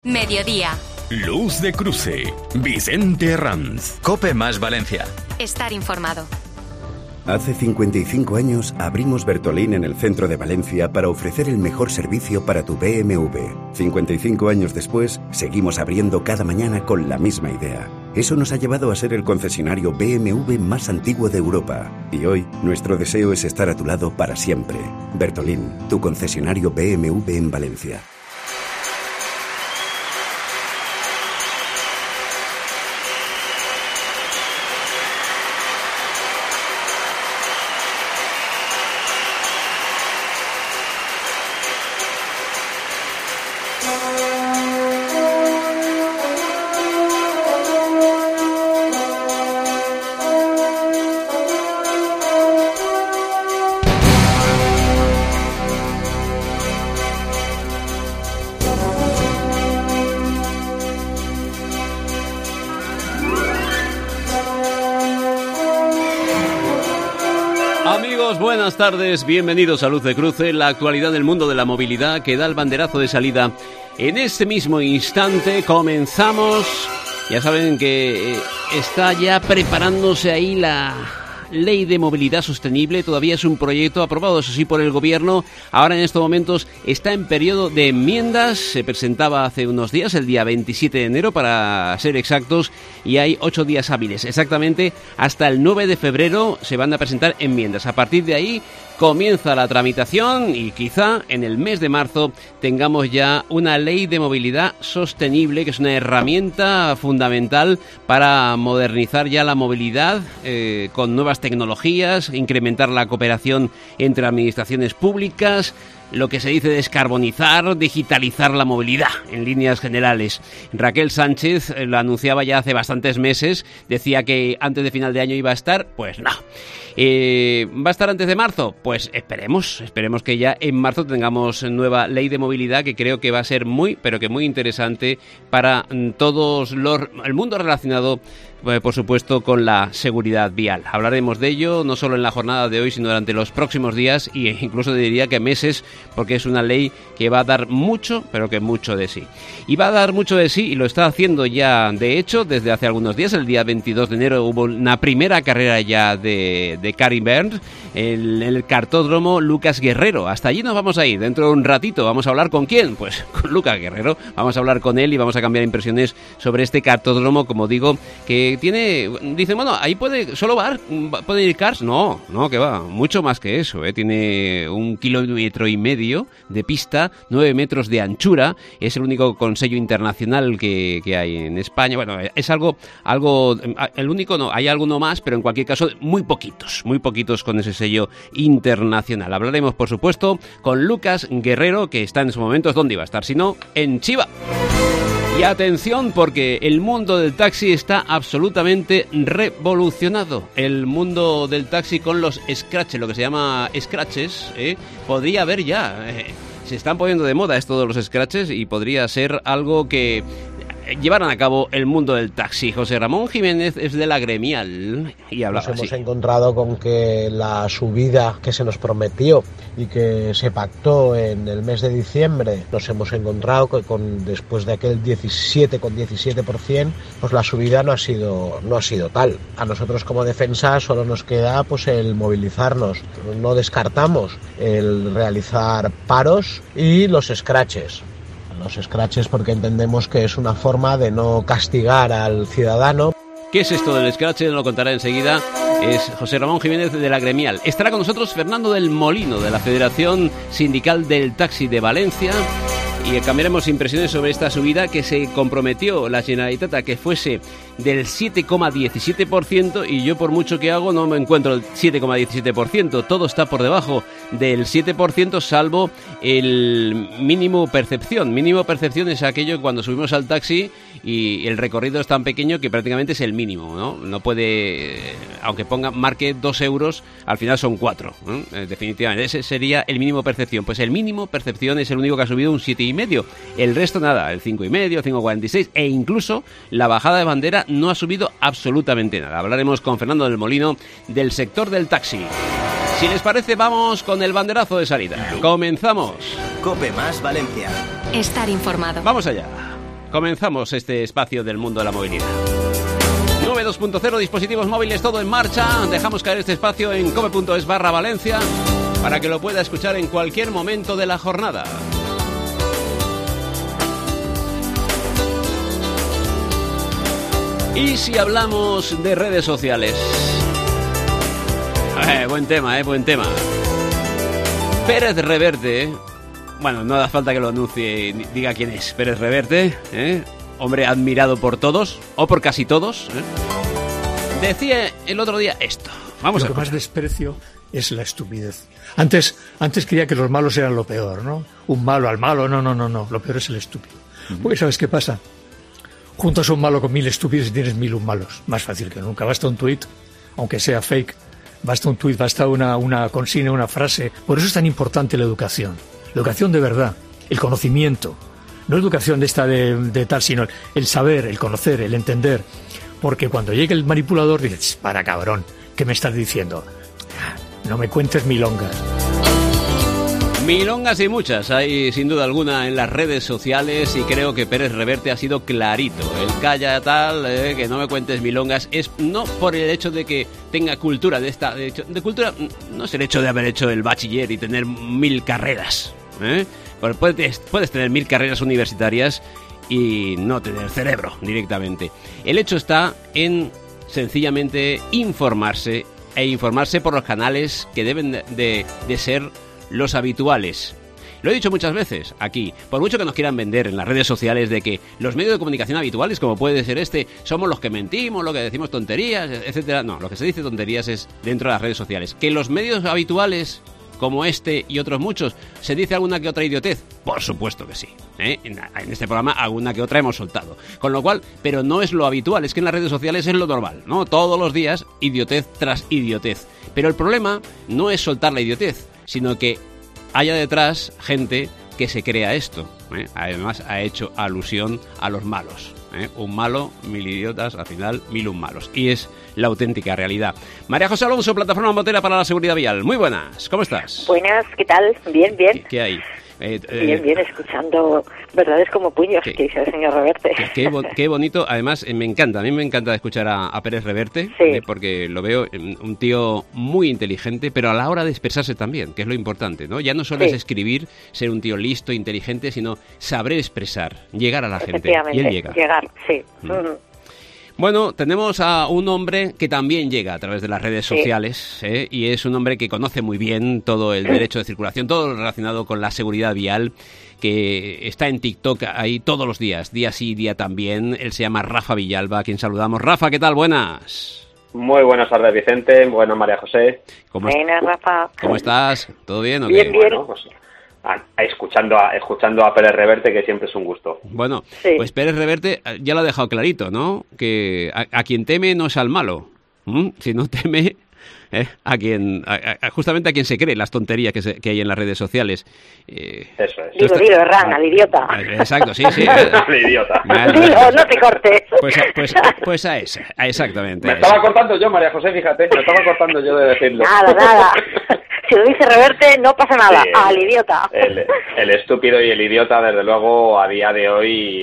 Mediodía. Luz de Cruce. Vicente Herranz. COPE más Valencia. Estar informado. Hace 55 años abrimos Bertolín en el centro de Valencia para ofrecer el mejor servicio para tu BMW. 55 años después, seguimos abriendo cada mañana con la misma idea. Eso nos ha llevado a ser el concesionario BMW más antiguo de Europa. Y hoy, nuestro deseo es estar a tu lado para siempre. Bertolín, tu concesionario BMW en Valencia. Buenas tardes, bienvenidos a Luz de Cruce, la actualidad del mundo de la movilidad que da el banderazo de salida. En este mismo instante comenzamos, ya saben que está ya preparándose ahí la Ley de Movilidad Sostenible, todavía es un proyecto aprobado, eso sí, por el Gobierno. Ahora en estos momentos está en periodo de enmiendas, se presentaba hace unos días, el día 27 de enero para ser exactos, y hay 8 días hábiles. Exactamente hasta el 9 de febrero se van a presentar enmiendas. A partir de ahí comienza la tramitación y quizá en el mes de marzo tengamos ya una ley de movilidad sostenible, que es una herramienta fundamental para modernizar ya la movilidad con nuevas tecnologías, incrementar la cooperación entre administraciones públicas, lo que se dice descarbonizar, digitalizar la movilidad en líneas generales. Raquel Sánchez lo anunciaba ya hace bastantes meses, decía que antes de final de año iba a estar, pues no. ¿Va a estar antes de marzo? Pues esperemos que ya en marzo tengamos nueva ley de movilidad, que creo que va a ser muy, pero que muy interesante para todos el mundo relacionado, por supuesto, con la seguridad vial. Hablaremos de ello no solo en la jornada de hoy, sino durante los próximos días e incluso diría que meses, porque es una ley que va a dar mucho, pero que mucho de sí. Y va a dar mucho de sí, y lo está haciendo ya, de hecho, desde hace algunos días. El día 22 de enero hubo una primera carrera ya de Karin Berndt en el cartódromo Lucas Guerrero. Hasta allí nos vamos a ir. Dentro de un ratito vamos a hablar ¿con quién? Pues con Lucas Guerrero. Vamos a hablar con él y vamos a cambiar impresiones sobre este cartódromo, como digo, que tiene, dicen, bueno, ahí pueden ir cars. No, que va, mucho más que eso, Tiene 1,5 kilómetros de pista, 9 metros de anchura, es el único con sello internacional que hay en España. Bueno, es algo, el único no, hay alguno más, pero en cualquier caso muy poquitos con ese sello internacional. Hablaremos, por supuesto, con Lucas Guerrero, que está en esos momentos, ¿dónde iba a estar? Si no, en Chiva. Y atención, porque el mundo del taxi está absolutamente revolucionado. El mundo del taxi con los scratches, lo que se llama scratches, podría haber ya. Se están poniendo de moda esto de los scratches y podría ser algo que llevaran a cabo el mundo del taxi. José Ramón Jiménez es de la Gremial y hablaba así. Nos hemos encontrado con que la subida que se nos prometió y que se pactó en el mes de diciembre, nos hemos encontrado que después de aquel 17,17%, pues la subida no ha sido tal. A nosotros como defensa solo nos queda pues el movilizarnos. No descartamos el realizar paros y los scratches. Los scratches porque entendemos que es una forma de no castigar al ciudadano. ¿Qué es esto del scratch? Nos lo contará enseguida. Es José Ramón Jiménez de la Gremial. Estará con nosotros Fernando del Molino, de la Federación Sindical del Taxi de Valencia. Y cambiaremos impresiones sobre esta subida que se comprometió la Generalitat a que fuese del 7,17%, y yo por mucho que hago no me encuentro el 7,17%, todo está por debajo del 7%, salvo el mínimo percepción. Mínimo percepción es aquello que cuando subimos al taxi y el recorrido es tan pequeño que prácticamente es el mínimo, ¿no? No puede, aunque marque 2 euros, al final son 4, ¿no? Definitivamente, ese sería el mínimo percepción. Pues el mínimo percepción es el único que ha subido un 7,5. El resto nada, el 5,5, 5,46, e incluso la bajada de bandera no ha subido absolutamente nada. Hablaremos con Fernando del Molino del sector del taxi. Si les parece, vamos con el banderazo de salida. Comenzamos. COPE más Valencia. Estar informado. Vamos allá. comenzamos este espacio del mundo de la movilidad. 9.2.0, dispositivos móviles, todo en marcha. Dejamos caer este espacio en cope.es/Valencia para que lo pueda escuchar en cualquier momento de la jornada. Y si hablamos de redes sociales... buen tema, buen tema. Pérez Reverte, bueno, no hace falta que lo anuncie, diga quién es Pérez Reverte, hombre admirado por todos, o por casi todos, decía el otro día esto. Vamos a ver. Lo que más desprecio es la estupidez. Antes creía que los malos eran lo peor, ¿no? Un malo al malo, no, lo peor es el estúpido. Porque ¿sabes qué pasa? Juntas a un malo con 1000 estúpidos y tienes 1001 malos. Más fácil que nunca. Basta un tuit, aunque sea fake. Basta un tuit, basta una consigna, una frase. Por eso es tan importante la educación. La educación de verdad. El conocimiento. No educación de esta de tal, sino el saber, el conocer, el entender. Porque cuando llegue el manipulador, dices, para cabrón, ¿qué me estás diciendo? No me cuentes milongas. Milongas y muchas hay sin duda alguna en las redes sociales y creo que Pérez Reverte ha sido clarito. El calla tal, que no me cuentes milongas, es no por el hecho de que tenga cultura de cultura, no es el hecho de haber hecho el bachiller y tener 1000 carreras. Puedes tener 1000 carreras universitarias y no tener cerebro directamente. El hecho está en sencillamente informarse por los canales que deben de ser los habituales. Lo he dicho muchas veces aquí, por mucho que nos quieran vender en las redes sociales de que los medios de comunicación habituales, como puede ser somos los que mentimos, lo que decimos tonterías, etcétera. No, lo que se dice tonterías es dentro de las redes sociales. Que los medios habituales, como este y otros muchos, ¿se dice alguna que otra idiotez? Por supuesto que sí. En este programa alguna que otra hemos soltado. Con lo cual, pero no es lo habitual, es que en las redes sociales es lo normal, ¿no? Todos los días, idiotez tras idiotez. Pero el problema no es soltar la idiotez, sino que haya detrás gente que se crea esto. Además, ha hecho alusión a los malos. Un malo, 1000 idiotas, al final 1001 malos. Y es la auténtica realidad. María José Alonso, Plataforma Motera para la Seguridad Vial. Muy buenas, ¿cómo estás? Buenas, ¿qué tal? Bien. ¿Qué hay? Bien, escuchando verdades como puños, que dice el señor Reverte. Qué bonito, además a mí me encanta escuchar a Pérez Reverte, sí. Porque lo veo un tío muy inteligente, pero a la hora de expresarse también, que es lo importante, ¿no? Ya no solo es escribir, ser un tío listo, inteligente, sino saber expresar, llegar a la gente. Y él llega. Llegar, sí. Bueno, tenemos a un hombre que también llega a través de las redes sociales, y es un hombre que conoce muy bien todo el derecho de circulación, todo lo relacionado con la seguridad vial, que está en TikTok ahí todos los días, día sí, día también. Él se llama Rafa Villalba, a quien saludamos. Rafa, ¿qué tal? Buenas. Muy buenas tardes, Vicente. Buenas, María José. Buenas, Rafa. ¿Cómo estás? ¿Todo bien o qué? Bien. Bueno, pues escuchando a Pérez Reverte, que siempre es un gusto. Bueno, sí. Pues Pérez Reverte ya lo ha dejado clarito, ¿no? Que a quien teme no es al malo, si no teme justamente a quien se cree las tonterías que hay en las redes sociales. Eso es. Dilo, Herrán, al idiota. Exacto, sí. Al idiota. Dilo, no te cortes. Pues a esa, exactamente. Me estaba cortando yo, María José, fíjate, me estaba cortando yo de decirlo. Nada. Si lo dice Reverte, no pasa nada. Sí, al idiota. El estúpido y el idiota, desde luego, a día de hoy,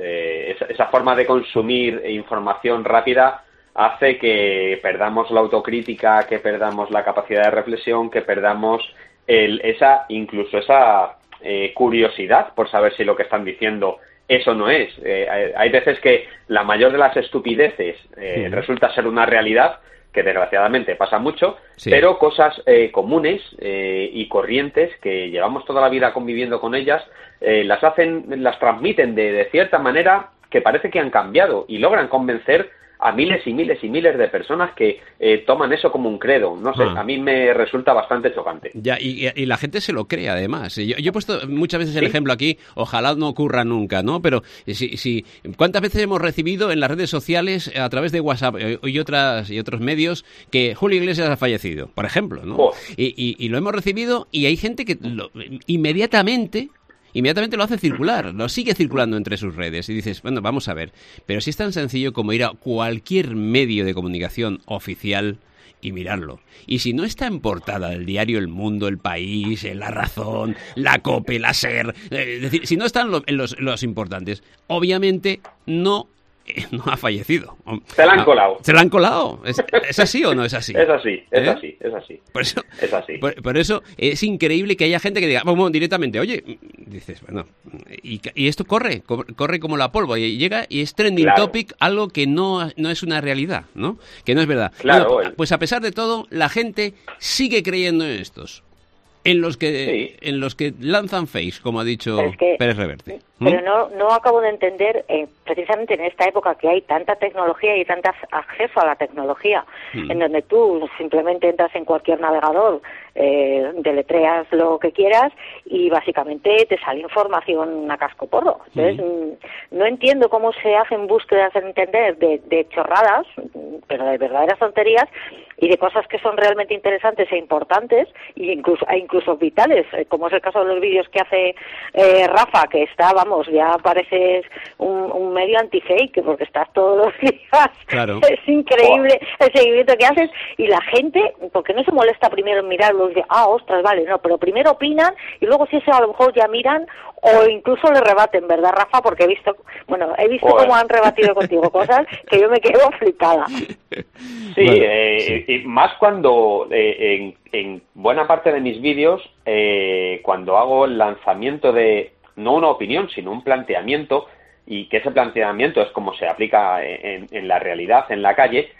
esa forma de consumir información rápida hace que perdamos la autocrítica, que perdamos la capacidad de reflexión, que perdamos esa curiosidad por saber si lo que están diciendo es o no es. Hay veces que la mayor de las estupideces resulta ser una realidad, que desgraciadamente pasa mucho, sí. Pero cosas comunes y corrientes que llevamos toda la vida conviviendo con ellas, las transmiten de cierta manera que parece que han cambiado y logran convencer a miles y miles y miles de personas que toman eso como un credo. No sé, a mí me resulta bastante chocante. Ya, y la gente se lo cree, además. Yo he puesto muchas veces el ejemplo aquí, ojalá no ocurra nunca, ¿no? Pero ¿cuántas veces hemos recibido en las redes sociales, a través de WhatsApp y otros medios, que Julio Iglesias ha fallecido, por ejemplo, ¿no? Y lo hemos recibido y hay gente que inmediatamente lo hace circular, lo sigue circulando entre sus redes y dices, bueno, vamos a ver, pero si es tan sencillo como ir a cualquier medio de comunicación oficial y mirarlo. Y si no está en portada del diario El Mundo, El País, La Razón, La COPE, La SER, es decir, si no están en los importantes, obviamente no ha fallecido. Se la han colado. Se la han colado. ¿Es así o no es así? Es así, es así, es así. Por eso, es así. Por eso es increíble que haya gente que diga, vamos, directamente, oye, dices, bueno, y esto corre como la pólvora, y llega y es trending topic, algo que no es una realidad, ¿no? Que no es verdad. Claro. Bueno, pues a pesar de todo, la gente sigue creyendo en estos. En los que lanzan face, como ha dicho Pérez Reverte. Pero no acabo de entender, precisamente en esta época que hay tanta tecnología y tanto acceso a la tecnología, en donde tú simplemente entras en cualquier navegador, deletreas lo que quieras y básicamente te sale información a cascoporro. Entonces, no entiendo cómo se hacen búsquedas en entender de chorradas, pero de verdaderas tonterías, y de cosas que son realmente interesantes e importantes, e incluso vitales, como es el caso de los vídeos que hace Rafa, que está, vamos, ya pareces un medio anti-fake, porque estás todos los días. Claro. Es increíble el seguimiento que haces, y la gente, porque no se molesta primero en mirarlo y dice, ostras, vale, no, pero primero opinan, y luego si eso a lo mejor ya miran, o incluso le rebaten, ¿verdad, Rafa? Porque he visto cómo han rebatido contigo cosas que yo me quedo flipada. Sí, y más cuando en buena parte de mis vídeos, cuando hago el lanzamiento de, no una opinión, sino un planteamiento, y que ese planteamiento es como se aplica en la realidad, en la calle,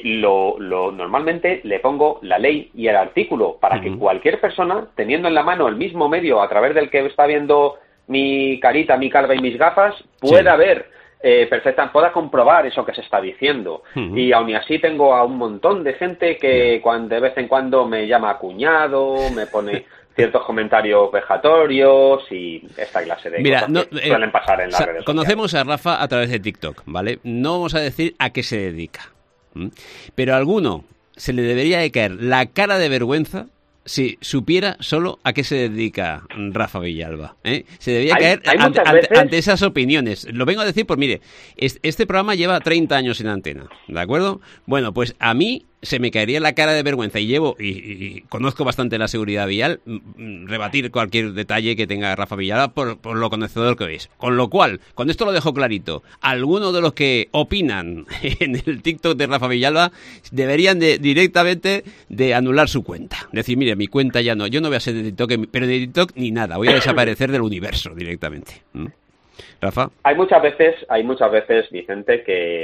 normalmente le pongo la ley y el artículo para que cualquier persona, teniendo en la mano el mismo medio a través del que está viendo mi carita, mi calva y mis gafas, pueda ver pueda comprobar eso que se está diciendo. Y aún así tengo a un montón de gente que de vez en cuando me llama cuñado, me pone ciertos comentarios vejatorios y esta clase de cosas que suelen pasar en las redes sociales. Conocemos a Rafa a través de TikTok, ¿vale? No vamos a decir a qué se dedica, pero a alguno se le debería de caer la cara de vergüenza si supiera solo a qué se dedica Rafa Villalba. Se debería caer ante esas opiniones. Lo vengo a decir, pues mire, este programa lleva 30 años en antena, ¿de acuerdo? Bueno, pues a mí se me caería la cara de vergüenza y conozco bastante la seguridad vial, rebatir cualquier detalle que tenga Rafa Villalba por lo conocedor que es. Con lo cual, con esto lo dejo clarito, algunos de los que opinan en el TikTok de Rafa Villalba deberían directamente de anular su cuenta. Decir, mire, mi cuenta ya no, yo no voy a ser de TikTok, pero de TikTok ni nada, voy a desaparecer del universo directamente. Rafa. Hay muchas veces, Vicente,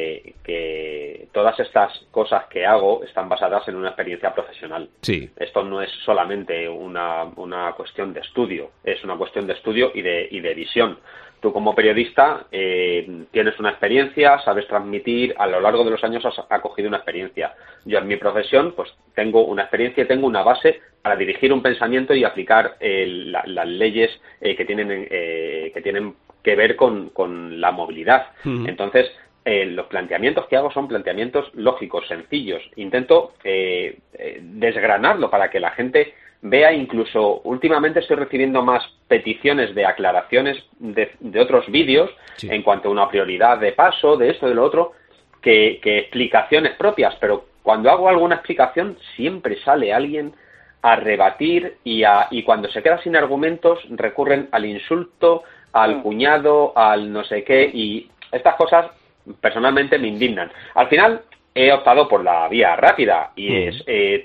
que todas estas cosas que hago están basadas en una experiencia profesional. Sí. Esto no es solamente una cuestión de estudio, es una cuestión de estudio y de visión. Tú como periodista tienes una experiencia, sabes transmitir, a lo largo de los años has acogido una experiencia. Yo en mi profesión pues tengo una experiencia y tengo una base para dirigir un pensamiento y aplicar las leyes que tienen que ver con la movilidad. Entonces, los planteamientos que hago son planteamientos lógicos, sencillos. Intento desgranarlo para que la gente vea. Incluso últimamente estoy recibiendo más peticiones de aclaraciones de otros vídeos en cuanto a una prioridad de paso, de esto, de lo otro, que explicaciones propias. Pero cuando hago alguna explicación siempre sale alguien a rebatir y cuando se queda sin argumentos recurren al insulto, al cuñado, al no sé qué, y estas cosas personalmente me indignan. Al final he optado por la vía rápida y es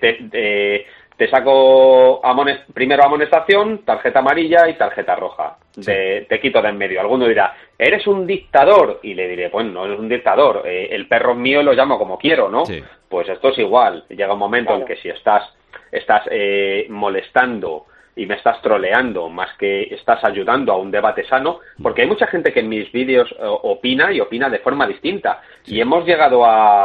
te saco primero amonestación, tarjeta amarilla y tarjeta roja. Te quito de en medio. Alguno dirá, ¿eres un dictador? Y le diré, bueno, no eres un dictador, el perro es mío y lo llamo como quiero, ¿no? Sí. Pues esto es igual. Llega un momento en que si estás molestando y me estás troleando más que estás ayudando a un debate sano, porque hay mucha gente que en mis vídeos opina y opina de forma distinta. Sí. Y hemos llegado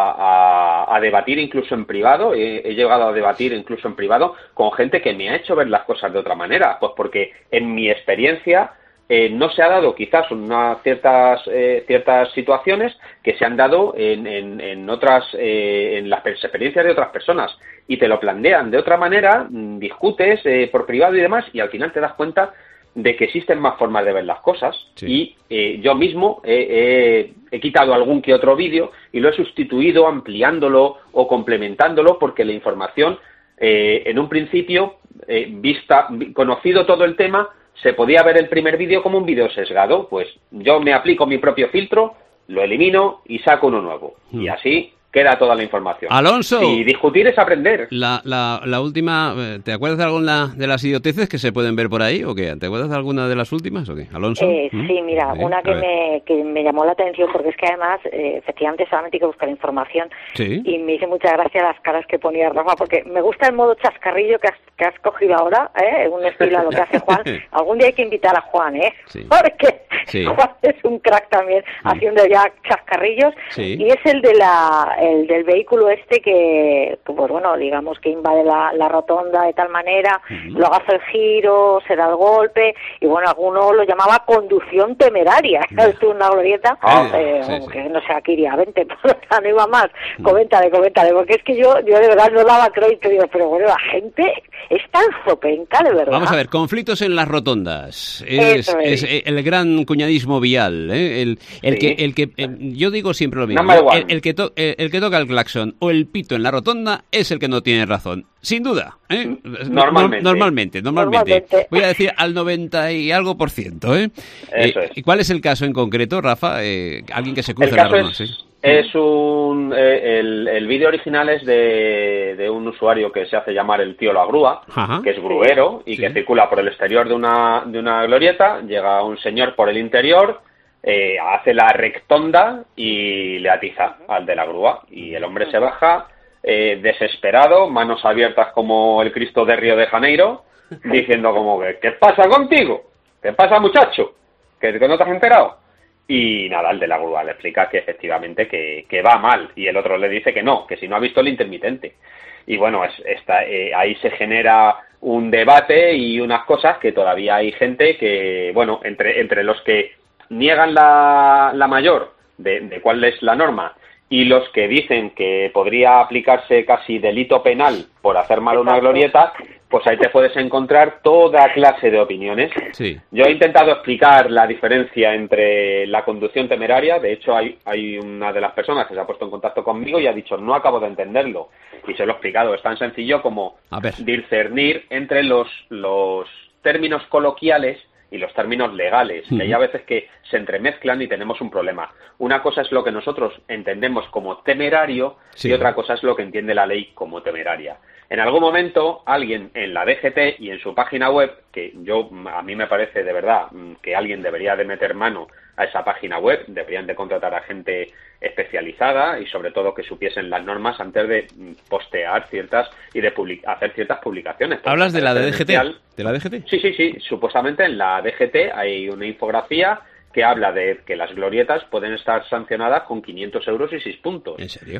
a debatir incluso en privado, he llegado a debatir incluso en privado con gente que me ha hecho ver las cosas de otra manera, pues porque en mi experiencia no se ha dado quizás ciertas situaciones que se han dado en las experiencias de otras personas y te lo plantean de otra manera, discutes por privado y demás y al final te das cuenta de que existen más formas de ver las cosas y yo mismo he quitado algún que otro vídeo y lo he sustituido ampliándolo o complementándolo porque la información en un principio conocido todo el tema se podía ver el primer vídeo como un vídeo sesgado. Pues yo me aplico mi propio filtro, lo elimino y saco uno nuevo y así queda toda la información. Alonso. Y discutir es aprender. La última, ¿te acuerdas de alguna de las idioteces que se pueden ver por ahí o qué? ¿Te acuerdas de alguna de las últimas o qué? Alonso. Sí, mira, una que me llamó la atención porque es que además, efectivamente, solamente hay que buscar información y me hizo mucha gracia las caras que ponía Rafa porque me gusta el modo chascarrillo que has cogido ahora, un estilo a lo que hace Juan. Algún día hay que invitar a Juan, porque Juan es un crack también haciendo ya chascarrillos y es el del vehículo que pues bueno, digamos que invade la rotonda de tal manera, luego hace el giro, se da el golpe y bueno, alguno lo llamaba conducción temeraria. Esto es una glorieta, que no sé, aquí iría 20, pero no iba más. Coméntale, porque es que yo de verdad no daba crédito, digo, pero bueno, la gente es tan zopenca, de verdad. Vamos a ver, conflictos en las rotondas. Es el gran cuñadismo vial, yo digo siempre lo mismo. El que toca el claxon o el pito en la rotonda es el que no tiene razón. Sin duda, Normalmente. Voy a decir al 90 y algo %, Eso es. ¿Y cuál es el caso en concreto, Rafa? Alguien que se cruce la rotonda. El vídeo original es de un usuario que se hace llamar el tío la grúa, que es gruero y que circula por el exterior de una glorieta, llega un señor por el interior, hace la rectonda y le atiza al de la grúa y el hombre se baja desesperado, manos abiertas como el Cristo de Río de Janeiro, diciendo como que ¿qué pasa contigo? ¿Qué pasa, muchacho? ¿Que no te has enterado? Y nada, el de la grúa le explica que efectivamente que va mal y el otro le dice que no, que si no ha visto el intermitente. Y bueno, ahí se genera un debate y unas cosas que todavía hay gente que, bueno, entre los que niegan la mayor de cuál es la norma y los que dicen que podría aplicarse casi delito penal por hacer mal una glorieta, pues ahí te puedes encontrar toda clase de opiniones. Sí. Yo he intentado explicar la diferencia entre la conducción temeraria. De hecho, hay una de las personas que se ha puesto en contacto conmigo y ha dicho, no acabo de entenderlo. Y se lo he explicado. Es tan sencillo como discernir entre los términos coloquiales y los términos legales, que hay a veces que se entremezclan y tenemos un problema. Una cosa es lo que nosotros entendemos como temerario y otra cosa es lo que entiende la ley como temeraria. En algún momento, alguien en la DGT y en su página web, que a mí me parece de verdad que alguien debería de meter mano a esa página web, deberían de contratar a gente especializada y sobre todo que supiesen las normas antes de postear ciertas y de hacer ciertas publicaciones. ¿Hablas de la DGT? ¿De la DGT? Sí. Supuestamente en la DGT hay una infografía que habla de que las glorietas pueden estar sancionadas con 500 euros y 6 puntos. ¿En serio?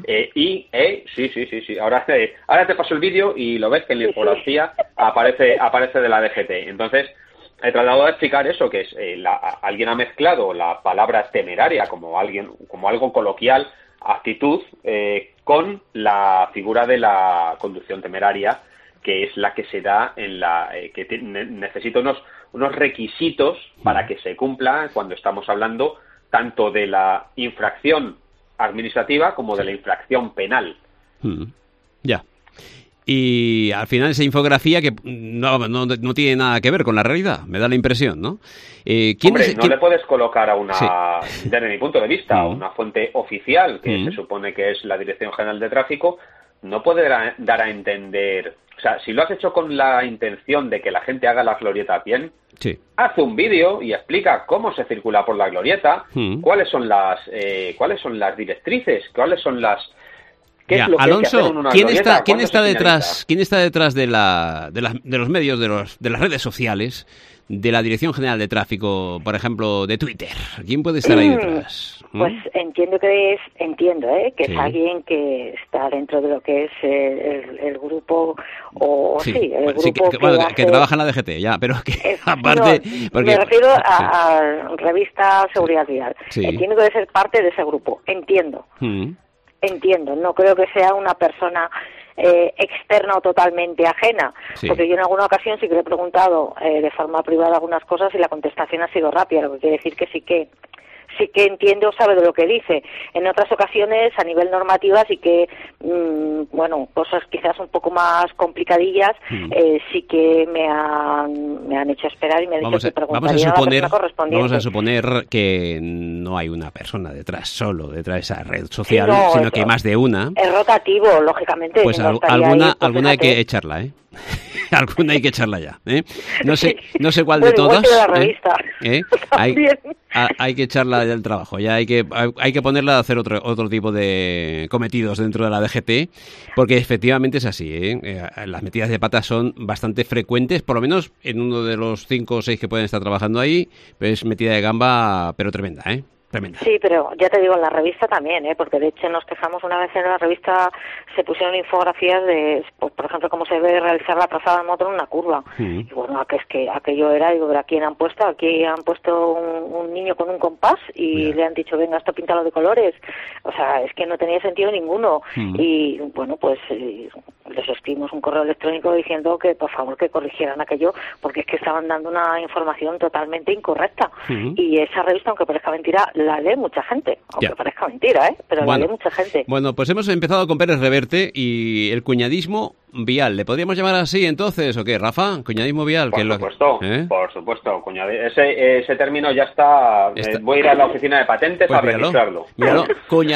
Sí. Ahora te paso el vídeo y lo ves que en la infografía aparece de la DGT. Entonces, he tratado de explicar eso, que es alguien ha mezclado la palabra temeraria como algo coloquial, actitud, con la figura de la conducción temeraria, que es la que se da que necesita unos requisitos para que se cumpla cuando estamos hablando tanto de la infracción administrativa como de la infracción penal. Ya. Y al final esa infografía que no tiene nada que ver con la realidad, me da la impresión, ¿no? Le puedes colocar a desde mi punto de vista, a una fuente oficial, que se supone que es la Dirección General de Tráfico, no puede dar a entender. O sea, si lo has hecho con la intención de que la gente haga la glorieta bien, haz un vídeo y explica cómo se circula por la glorieta, cuáles son las directrices, cuáles son las... ¿Qué es lo Alonso, que hay que hacer en una ¿quién está detrás de los medios, de las redes sociales, de la Dirección General de Tráfico, por ejemplo, de Twitter? ¿Quién puede estar ahí detrás? Pues entiendo que es alguien que está dentro de lo que es el grupo que trabaja en la DGT, ya, pero que aparte... Me refiero a Revista Seguridad Vial. Entiendo que debe ser parte de ese grupo, entiendo, no creo que sea una persona externa o totalmente ajena. Sí. Porque yo en alguna ocasión sí que le he preguntado de forma privada algunas cosas y la contestación ha sido rápida, lo que quiere decir que sí que entiende o sabe de lo que dice. En otras ocasiones, a nivel normativa, sí que, cosas quizás un poco más complicadillas, sí que me han hecho esperar y me han dicho que preguntaría a la persona correspondiente. Vamos a suponer que no hay una persona solo detrás de esa red social, sino que hay más de una. Es rotativo, lógicamente. Pues alguna hay que echarla, ¿eh? Alguna hay que echarla ya, ¿eh? No sé cuál de todas. La revista. Hay que echarla del trabajo, ya hay que ponerla a hacer otro tipo de cometidos dentro de la DGT, porque efectivamente es así, ¿eh? Las metidas de pata son bastante frecuentes, por lo menos en uno de los 5 o 6 que pueden estar trabajando ahí, es metida de gamba, pero tremenda, ¿eh? Tremenda. Sí, pero ya te digo, en la revista también, porque de hecho nos quejamos una vez en la revista, se pusieron infografías de, por ejemplo, cómo se debe realizar la trazada de moto en una curva. Y bueno, aquello era, digo, ¿a quién han puesto? Aquí han puesto un niño con un compás y le han dicho, venga, esto píntalo de colores. O sea, es que no tenía sentido ninguno. Y bueno, pues les escribimos un correo electrónico diciendo que por favor que corrigieran aquello, porque es que estaban dando una información totalmente incorrecta. Y esa revista, aunque parezca mentira, la lee mucha gente, aunque parezca mentira, pero la lee mucha gente. Bueno, pues hemos empezado con Pérez Reverte y el cuñadismo vial. ¿Le podríamos llamar así entonces o qué, Rafa? ¿Cuñadismo vial? Por supuesto. Ese término ya está. Voy a ir a la oficina de patentes a registrarlo. Míralo,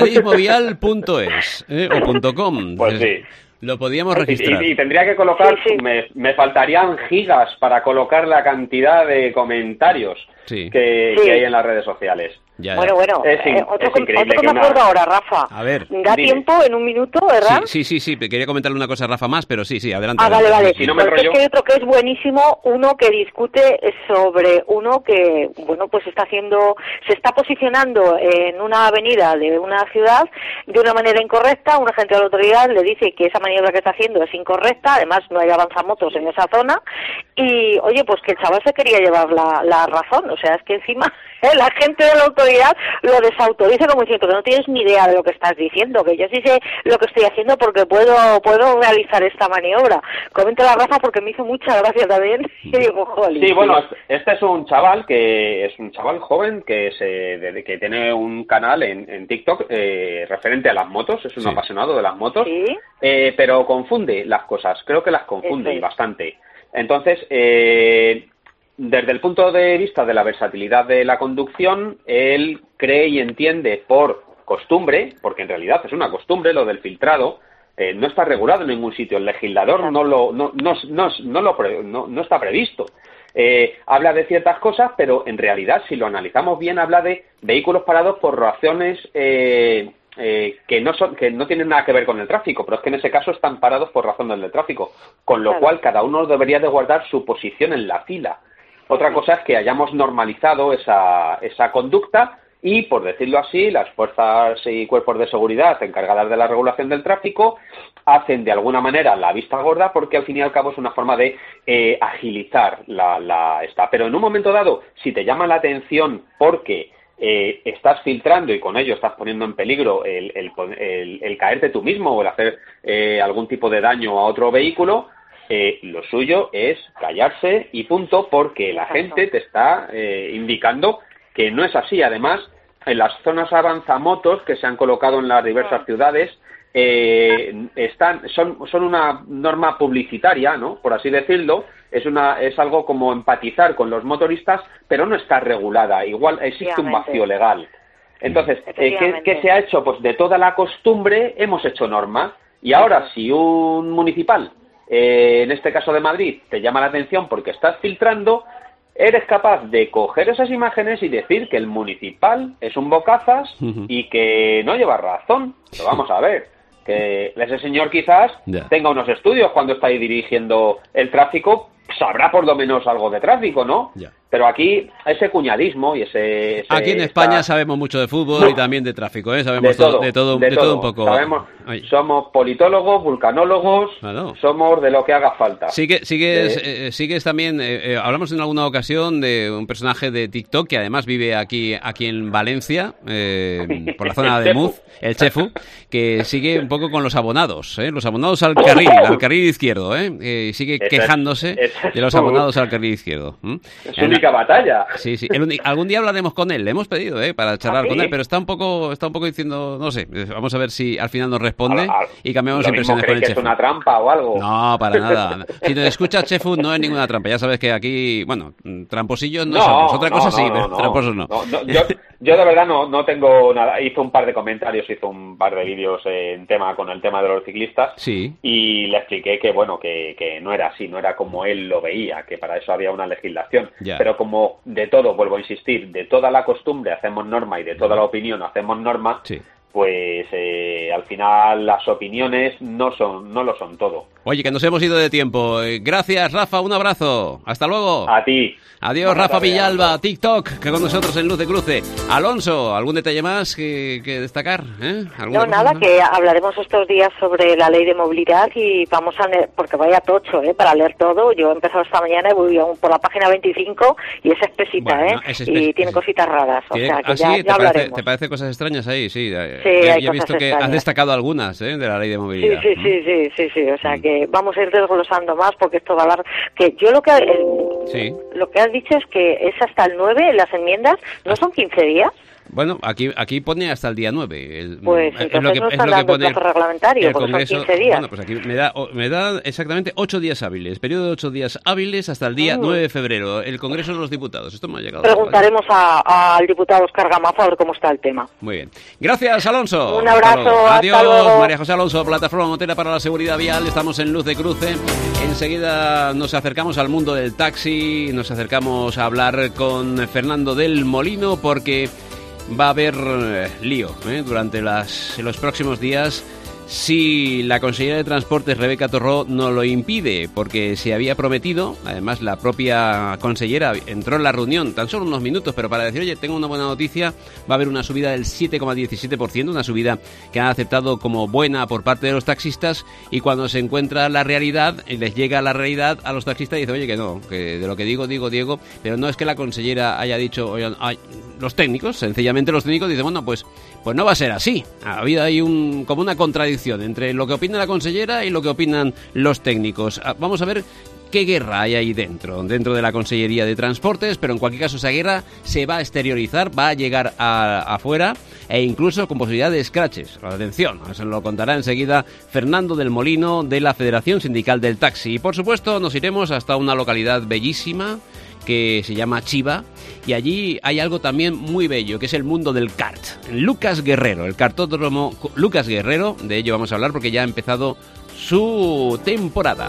cuñadismovial.es o .com. Pues sí. Lo podíamos registrar. Y tendría que colocar, me faltarían gigas para colocar la cantidad de comentarios que hay en las redes sociales. Bueno, es increíble. Otro que me acuerdo ahora, Rafa. A ver, ¿da tiempo en un minuto, verdad? Sí. Quería comentarle una cosa a Rafa más, pero sí, adelante. Vale. Si no me enrollo. Es que hay otro que es buenísimo, uno que discute sobre uno que, pues se está posicionando en una avenida de una ciudad de una manera incorrecta. Un agente de la autoridad le dice que esa maniobra que está haciendo es incorrecta, además no hay avanzamotos en esa zona. Y, oye, pues que el chaval se quería llevar la razón. O sea, es que encima el agente de la autoridad lo desautoriza como diciendo que no tienes ni idea de lo que estás diciendo, que yo sí sé lo que estoy haciendo porque puedo realizar esta maniobra. Comento la Rafa porque me hizo mucha gracia también. Y digo, jolín. Sí, bueno, este es un chaval joven que tiene un canal en TikTok referente a las motos, es un apasionado de las motos, pero confunde las cosas, creo que las confunde bastante. Entonces, desde el punto de vista de la versatilidad de la conducción, él cree y entiende por costumbre, porque en realidad es una costumbre lo del filtrado, no está regulado en ningún sitio, el legislador no está previsto. Habla de ciertas cosas, pero en realidad, si lo analizamos bien, habla de vehículos parados por razones que no tienen nada que ver con el tráfico, pero es que en ese caso están parados por razones del tráfico, con lo cual cada uno debería de guardar su posición en la fila. Otra cosa es que hayamos normalizado esa conducta y, por decirlo así, las fuerzas y cuerpos de seguridad encargadas de la regulación del tráfico hacen de alguna manera la vista gorda porque al fin y al cabo es una forma de agilizar esta. Pero en un momento dado, si te llama la atención porque estás filtrando y con ello estás poniendo en peligro el caerte tú mismo o el hacer algún tipo de daño a otro vehículo, lo suyo es callarse y punto, porque la gente te está indicando que no es así. Además, en las zonas avanzamotos que se han colocado en las diversas ciudades son una norma publicitaria, ¿no? Por así decirlo, es algo como empatizar con los motoristas, pero no está regulada. Igual existe un vacío legal. Entonces, ¿qué se ha hecho? Pues de toda la costumbre hemos hecho normas. Y ahora, si un municipal, en este caso de Madrid, te llama la atención porque estás filtrando, eres capaz de coger esas imágenes y decir que el municipal es un bocazas y que no lleva razón. Pero vamos a ver, que ese señor quizás tenga unos estudios cuando está ahí dirigiendo el tráfico sabrá por lo menos algo de tráfico, ¿no? Ya. Pero aquí ese cuñadismo y ese aquí en España sabemos mucho de fútbol y también de tráfico, ¿eh? Sabemos de todo un poco. Sabemos, somos politólogos, vulcanólogos, somos de lo que haga falta. Sigues también, hablamos en alguna ocasión de un personaje de TikTok que además vive aquí en Valencia, por la zona de Muz, el Chefu, que sigue un poco con los abonados al carril izquierdo, sigue quejándose de los abonados al carril izquierdo. Es su única batalla. Sí. Algún día hablaremos con él, le hemos pedido para charlar con él, pero está un poco diciendo, no sé, vamos a ver si al final nos responde y cambiamos impresiones con el Chefu. ¿Es una trampa o algo? No, para nada. Si te escucha Chefu, no es ninguna trampa. Ya sabes que aquí, bueno, tramposillos no somos. Otra cosa sí, pero tramposos no. Yo de verdad no tengo nada. Hice un par de comentarios, hice un par de vídeos con el tema de los ciclistas. Sí. Y le expliqué que no era así, no era como él lo veía, que para eso había una legislación. Ya. Pero como de todo, vuelvo a insistir, de toda la costumbre hacemos norma y de toda la opinión hacemos norma, sí. Pues al final las opiniones no lo son todo. Oye, que nos hemos ido de tiempo. Gracias, Rafa, un abrazo. Hasta luego. A ti. Adiós, Rafa Villalba, TikTok, que con nosotros en Luz de Cruce. Alonso, ¿algún detalle más que destacar? No, nada, que hablaremos estos días sobre la ley de movilidad y vamos a leer, porque vaya tocho, para leer todo. Yo he empezado esta mañana y voy por la página 25 y es espesita, bueno, y tiene cositas raras. O sea, que ya hablaremos. ¿Te parece cosas extrañas ahí? Sí, he visto que has destacado algunas de la ley de movilidad. Sí. O sea, que vamos a ir desglosando más porque esto va a hablar... Que yo lo que has dicho es que es hasta el 9, las enmiendas, ¿no son 15 días? Bueno, aquí pone hasta el día 9. Pues entonces no están dando el plazo reglamentario, porque son 15 días. Bueno, pues aquí me da exactamente 8 días hábiles, periodo de 8 días hábiles hasta el día 9 de febrero. El Congreso de los Diputados. Esto me ha llegado. Preguntaremos al diputado Óscar Gamazo a ver cómo está el tema. Muy bien. Gracias, Alonso. Un abrazo. Adiós, María José Alonso, Plataforma Motera para la Seguridad Vial. Estamos en Luz de Cruce. Enseguida nos acercamos al mundo del taxi, nos acercamos a hablar con Fernando del Molino porque va a haber lío durante los próximos días si la consellera de Transportes, Rebeca Torró, no lo impide, porque se había prometido, además la propia consellera entró en la reunión tan solo unos minutos, pero para decir, oye, tengo una buena noticia, va a haber una subida del 7,17%, una subida que han aceptado como buena por parte de los taxistas, y cuando se encuentra la realidad, les llega la realidad a los taxistas y dice, oye, que no, que de lo que digo, Diego, pero no es que la consellera haya dicho, oye, los técnicos, sencillamente los técnicos dicen, bueno, pues no va a ser así. Ha habido ahí como una contradicción entre lo que opina la consellera y lo que opinan los técnicos. Vamos a ver qué guerra hay ahí dentro de la Consellería de Transportes, pero en cualquier caso esa guerra se va a exteriorizar, va a llegar afuera e incluso con posibilidad de escraches. Atención, se lo contará enseguida Fernando del Molino de la Federación Sindical del Taxi. Y por supuesto nos iremos hasta una localidad bellísima que se llama Chiva, y allí hay algo también muy bello, que es el mundo del kart. Lucas Guerrero, el kartódromo Lucas Guerrero, de ello vamos a hablar porque ya ha empezado su temporada.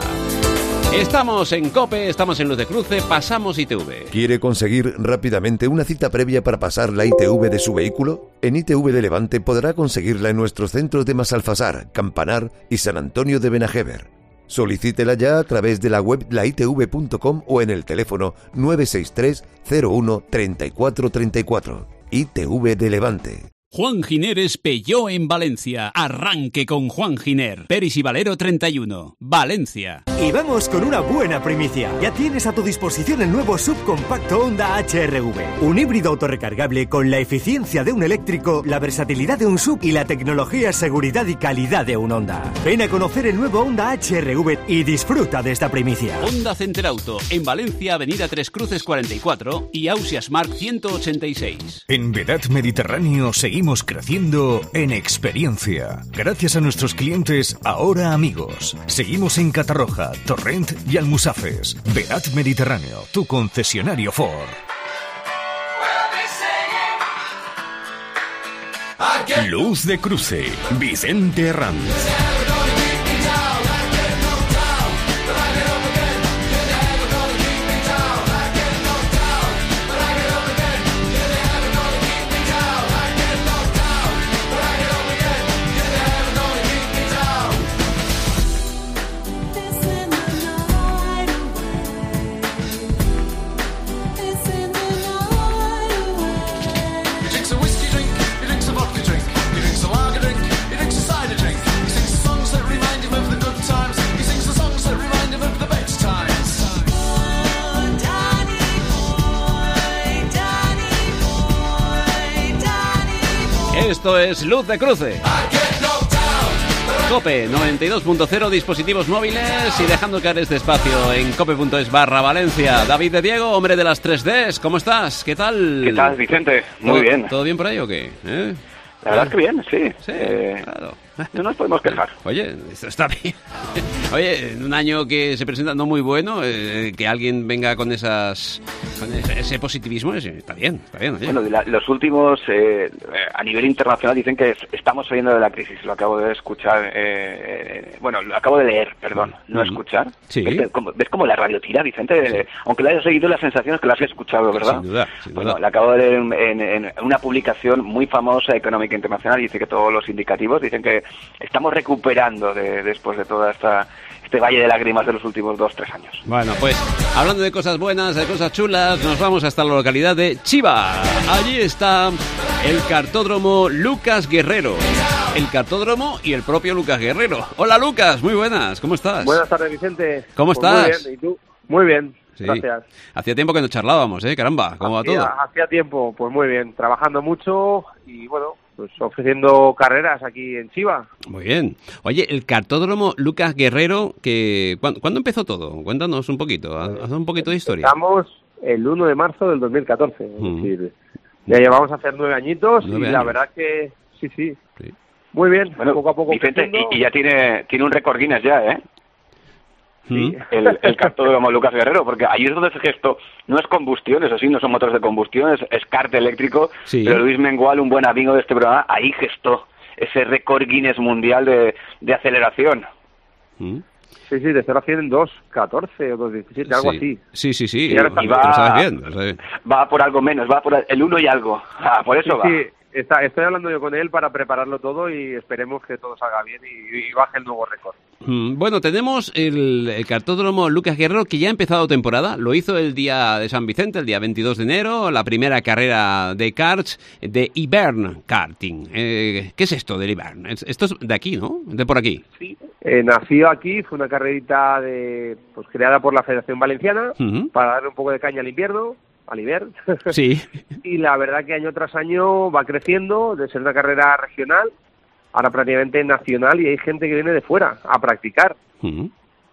Estamos en COPE, estamos en Luz de Cruce, pasamos ITV. ¿Quiere conseguir rápidamente una cita previa para pasar la ITV de su vehículo? En ITV de Levante podrá conseguirla en nuestros centros de Masalfasar, Campanar y San Antonio de Benajever. Solicítela ya a través de la web laitv.com o en el teléfono 963 01 34 34. ITV de Levante. Juan Giner Peugeot en Valencia. Arranque con Juan Giner. Peris y Valero 31, Valencia. Y vamos con una buena primicia. Ya tienes a tu disposición el nuevo subcompacto Honda HR-V. Un híbrido autorrecargable con la eficiencia de un eléctrico, la versatilidad de un sub y la tecnología, seguridad y calidad de un Honda. Ven a conocer el nuevo Honda HR-V y disfruta de esta primicia. Honda Center Auto en Valencia, Avenida Tres Cruces 44 y Ausias Mark 186. En Vedat Mediterráneo seguimos creciendo en experiencia. Gracias a nuestros clientes, ahora amigos. Seguimos en Catarroja, Torrent y Almusafes. Vedat Mediterráneo, tu concesionario Ford. Luz de Cruce, Vicente Herranz. Esto es Luz de Cruce. Cope 92.0, dispositivos móviles y dejando caer este espacio en cope.es/Valencia. David de Diego, hombre de las 3Ds, ¿cómo estás? ¿Qué tal? ¿Qué tal, Vicente? Muy bien. ¿Todo bien por ahí o qué? La verdad es que bien, sí. Sí, claro. No nos podemos quejar. Oye, esto está bien. Oye, en un año que se presenta no muy bueno, que alguien venga con ese positivismo, está bien, está bien. Oye. Bueno, los últimos, a nivel internacional, dicen que estamos saliendo de la crisis. Lo acabo de escuchar, lo acabo de leer, perdón, no escuchar. Sí. ¿Ves cómo la radio tira, Vicente? Sí. Aunque la hayas seguido, la sensación es que la has escuchado, ¿verdad? Sin duda. Bueno, la acabo de leer en una publicación muy famosa, Económica Internacional, y dice que todos los indicativos dicen que estamos recuperando después de toda este valle de lágrimas de los últimos 2-3 años. Bueno, pues hablando de cosas buenas, de cosas chulas, nos vamos hasta la localidad de Chiva. Allí está el cartódromo Lucas Guerrero. El cartódromo y el propio Lucas Guerrero. Hola Lucas, muy buenas, ¿cómo estás? Buenas tardes, Vicente. ¿Cómo estás? Muy bien, ¿y tú? Muy bien, sí. Gracias. Hacía tiempo que no charlábamos, caramba, ¿cómo va todo? Hacía tiempo, pues muy bien, trabajando mucho y bueno, pues ofreciendo carreras aquí en Chiva. Muy bien. Oye, el cartódromo Lucas Guerrero, ¿cuándo empezó todo? Cuéntanos un poquito, haz un poquito de historia. Estamos el 1 de marzo del 2014, es decir, ya llevamos a hacer 9 añitos y la verdad que sí. Muy bien, bueno, poco a poco. Vicente, y ya tiene un récord Guinness ya, ¿eh? Sí. El cartódromo Lucas Guerrero, porque ahí es donde se gestó, no es combustión, eso sí, no son motores de combustión, es kart eléctrico, sí. Pero Luis Mengual, un buen amigo de este programa, ahí gestó ese récord Guinness mundial de aceleración. Sí, de 0 a 100 en 2.14 o 2.17, algo así. Sí. Y va, sabes bien. Va por algo menos, va por el 1 y algo. Por eso va. Sí. Estoy hablando yo con él para prepararlo todo y esperemos que todo salga bien y baje el nuevo récord. Bueno, tenemos el cartódromo Lucas Guerrero que ya ha empezado temporada. Lo hizo el día de San Vicente, el día 22 de enero, la primera carrera de karts de Ibern Karting. ¿Qué es esto del Ibern? Esto es de aquí, ¿no? De por aquí. Sí, nació aquí, fue una carrerita creada por la Federación Valenciana para darle un poco de caña al invierno. Aliber. Sí. Y la verdad que año tras año va creciendo, de ser una carrera regional, ahora prácticamente nacional, y hay gente que viene de fuera a practicar. O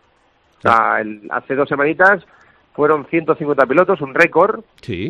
sea, hace 2 semanitas fueron 150 pilotos, un récord. Sí.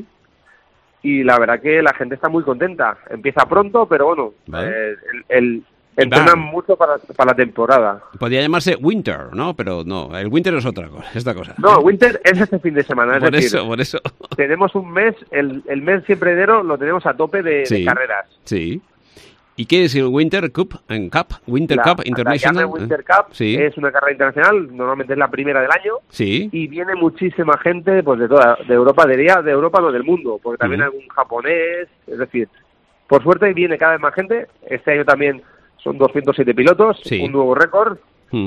Y la verdad que la gente está muy contenta. Empieza pronto, pero bueno, vale. entrenan mucho para la temporada. Podría llamarse Winter, ¿no? Pero no, el Winter es otra cosa, esta cosa. No, Winter es este fin de semana. Por eso. Tenemos un mes, el mes siempre de enero lo tenemos a tope de carreras. Sí. ¿Y qué es el Winter Cup? Winter Cup International. La Winter Cup es una carrera internacional, normalmente es la primera del año. Sí. Y viene muchísima gente pues de Europa, de Europa, no del mundo, porque también hay algún japonés, es decir, por suerte viene cada vez más gente. Este año también son 207 pilotos, un nuevo récord,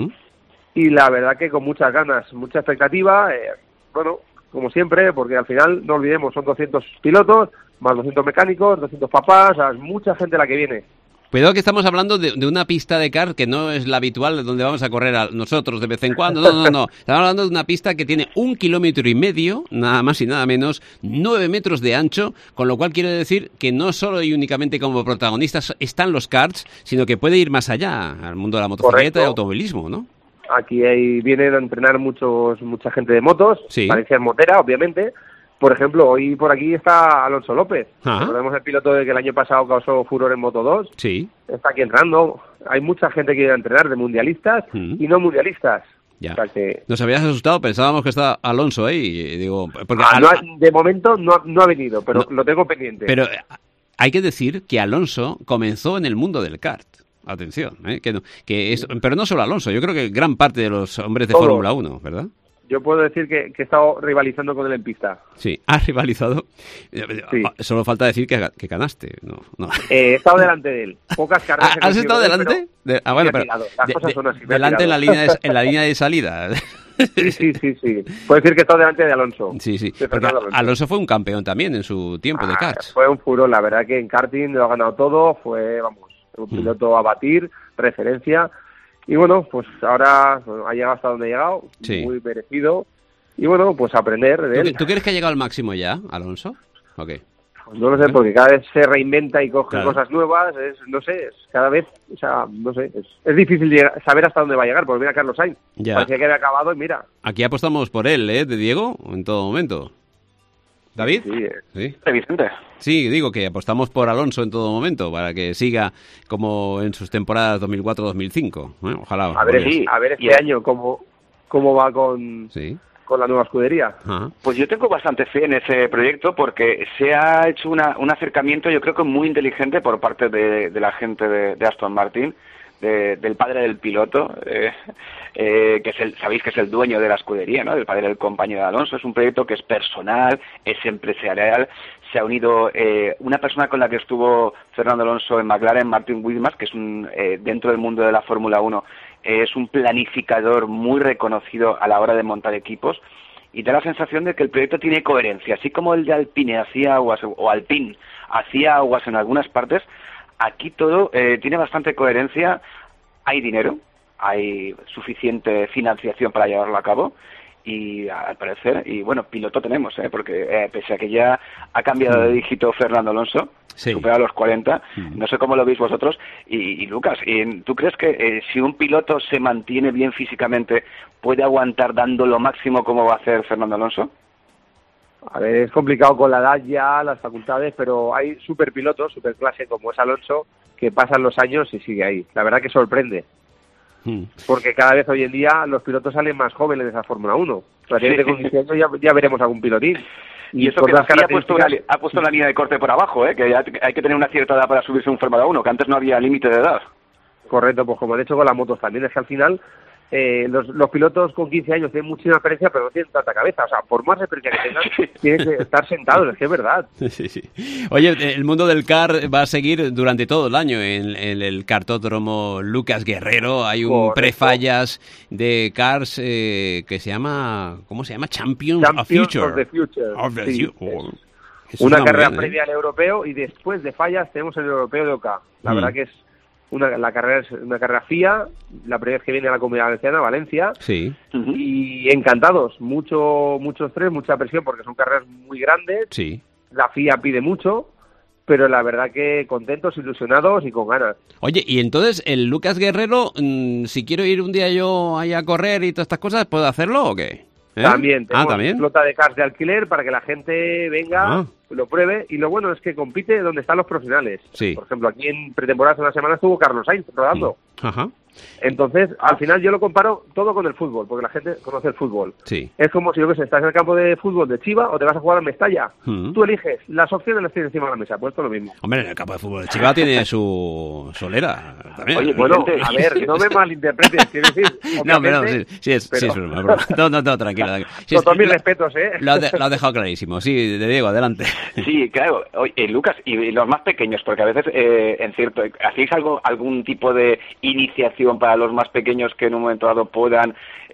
y la verdad que con muchas ganas, mucha expectativa, como siempre, porque al final, no olvidemos, son 200 pilotos, más 200 mecánicos, 200 papás, mucha gente la que viene. Cuidado que estamos hablando de una pista de kart que no es la habitual donde vamos a correr nosotros de vez en cuando. No. Estamos hablando de una pista que tiene 1,5 kilómetros, nada más y nada menos, 9 metros de ancho, con lo cual quiere decir que no solo y únicamente como protagonistas están los karts, sino que puede ir más allá, al mundo de la motocicleta y automovilismo, ¿no? Aquí vienen a entrenar mucha gente de motos, Valencia es motera, obviamente. Por ejemplo, hoy por aquí está Alonso López. Recordemos el piloto que el año pasado causó furor en Moto 2. Sí. Está aquí entrando. Hay mucha gente que viene a entrenar, de mundialistas y no mundialistas. Ya. O sea que... Nos habías asustado, pensábamos que está Alonso ahí. Digo, porque de momento no ha venido, pero lo tengo pendiente. Pero hay que decir que Alonso comenzó en el mundo del kart. Atención, pero no solo Alonso, yo creo que gran parte de los hombres de Fórmula 1, ¿verdad? Yo puedo decir que he estado rivalizando con él en pista. Sí, ¿has rivalizado? Sí. Solo falta decir que ganaste. No. He estado delante de él. Pocas carreras. ¿Has estado delante? Bueno, pero las cosas son así. Delante en la línea de salida. Sí. Puedo decir que he estado delante de Alonso. Sí. Porque Alonso fue un campeón también en su tiempo de karts. Fue un furor, la verdad que en karting lo ha ganado todo. Fue, un piloto a batir, referencia. Y bueno, pues ahora ha llegado hasta donde ha llegado, muy merecido. Y bueno, pues aprender de él. ¿Tú crees que ha llegado al máximo ya, Alonso? ¿O qué? Pues no lo sé, porque cada vez se reinventa y coge cosas nuevas, cada vez, es difícil saber hasta dónde va a llegar, porque mira Carlos Sainz, parecía que había acabado y mira. Aquí apostamos por él, de Diego, en todo momento. ¿David? Sí. Vicente. Sí, digo que apostamos por Alonso en todo momento, para que siga como en sus temporadas 2004-2005. Ojalá. A ver este año cómo va con la nueva escudería. Pues yo tengo bastante fe en ese proyecto porque se ha hecho un acercamiento, yo creo que muy inteligente por parte de la gente de Aston Martin, del padre del piloto, que sabéis que es el dueño de la escudería, ¿no? Del padre del compañero de Alonso. Es un proyecto que es personal, es empresarial. Se ha unido una persona con la que estuvo Fernando Alonso en McLaren, Martin Whitmars, que es dentro del mundo de la Fórmula 1, es un planificador muy reconocido a la hora de montar equipos, y da la sensación de que el proyecto tiene coherencia. Así como el de Alpine hacía aguas, o Alpine hacía aguas en algunas partes, aquí todo tiene bastante coherencia. Hay dinero, hay suficiente financiación para llevarlo a cabo, y al parecer, y bueno, piloto tenemos, porque pese a que ya ha cambiado de dígito Fernando Alonso, supera los 40, no sé cómo lo veis vosotros, y Lucas, ¿tú crees que si un piloto se mantiene bien físicamente, puede aguantar dando lo máximo como va a hacer Fernando Alonso? A ver, es complicado con la edad ya, las facultades, pero hay superpilotos, superclase como es Alonso, que pasan los años y sigue ahí. La verdad que sorprende. Porque cada vez hoy en día los pilotos salen más jóvenes de esa Fórmula 1. Prácticamente con 15 años ya veremos algún pilotín. Y eso que ha puesto una línea de corte por abajo, que hay que tener una cierta edad para subirse a un Fórmula 1, que antes no había límite de edad. Correcto, pues como han hecho con las motos también, es que al final los pilotos con 15 años tienen muchísima experiencia, pero no tienen tanta cabeza. O sea, por más experiencia que tengan, tienen que estar sentados, es que es verdad. Sí. Oye, el mundo del kart va a seguir durante todo el año en el kartódromo Lucas Guerrero. Hay un prefallas de cars que se llama, ¿cómo se llama? Champions of Future. Una carrera previa al europeo, y después de fallas tenemos el europeo de Oca. La verdad que es la carrera es una carrera FIA, la primera vez que viene a la Comunidad Valenciana, Valencia, y encantados, mucho estrés, mucha presión, porque son carreras muy grandes, la FIA pide mucho, pero la verdad que contentos, ilusionados y con ganas. Oye, y entonces el Lucas Guerrero, si quiero ir un día yo ahí a correr y todas estas cosas, ¿puedo hacerlo o qué? También tenemos flota de cars de alquiler para que la gente venga, lo pruebe, y lo bueno es que compite donde están los profesionales. Por ejemplo, aquí en pretemporada hace una semana estuvo Carlos Sainz rodando. Entonces, al final yo lo comparo todo con el fútbol, porque la gente conoce el fútbol. Es como si, estás en el campo de fútbol de Chiva o te vas a jugar al Mestalla. Tú eliges, las opciones las tienes encima de la mesa, pues esto es lo mismo. Hombre, en el campo de fútbol de Chiva tiene su solera también. Oye, bueno, a ver, no me malinterpretes, quiero decir. No, pero es broma. No, tranquilo. Con todos mis respetos, Lo ha dejado clarísimo. Sí, de Diego, adelante. Sí, claro. Oye, Lucas, y los más pequeños, porque a veces, ¿hacéis algún tipo de iniciación para los más pequeños que en un momento dado puedan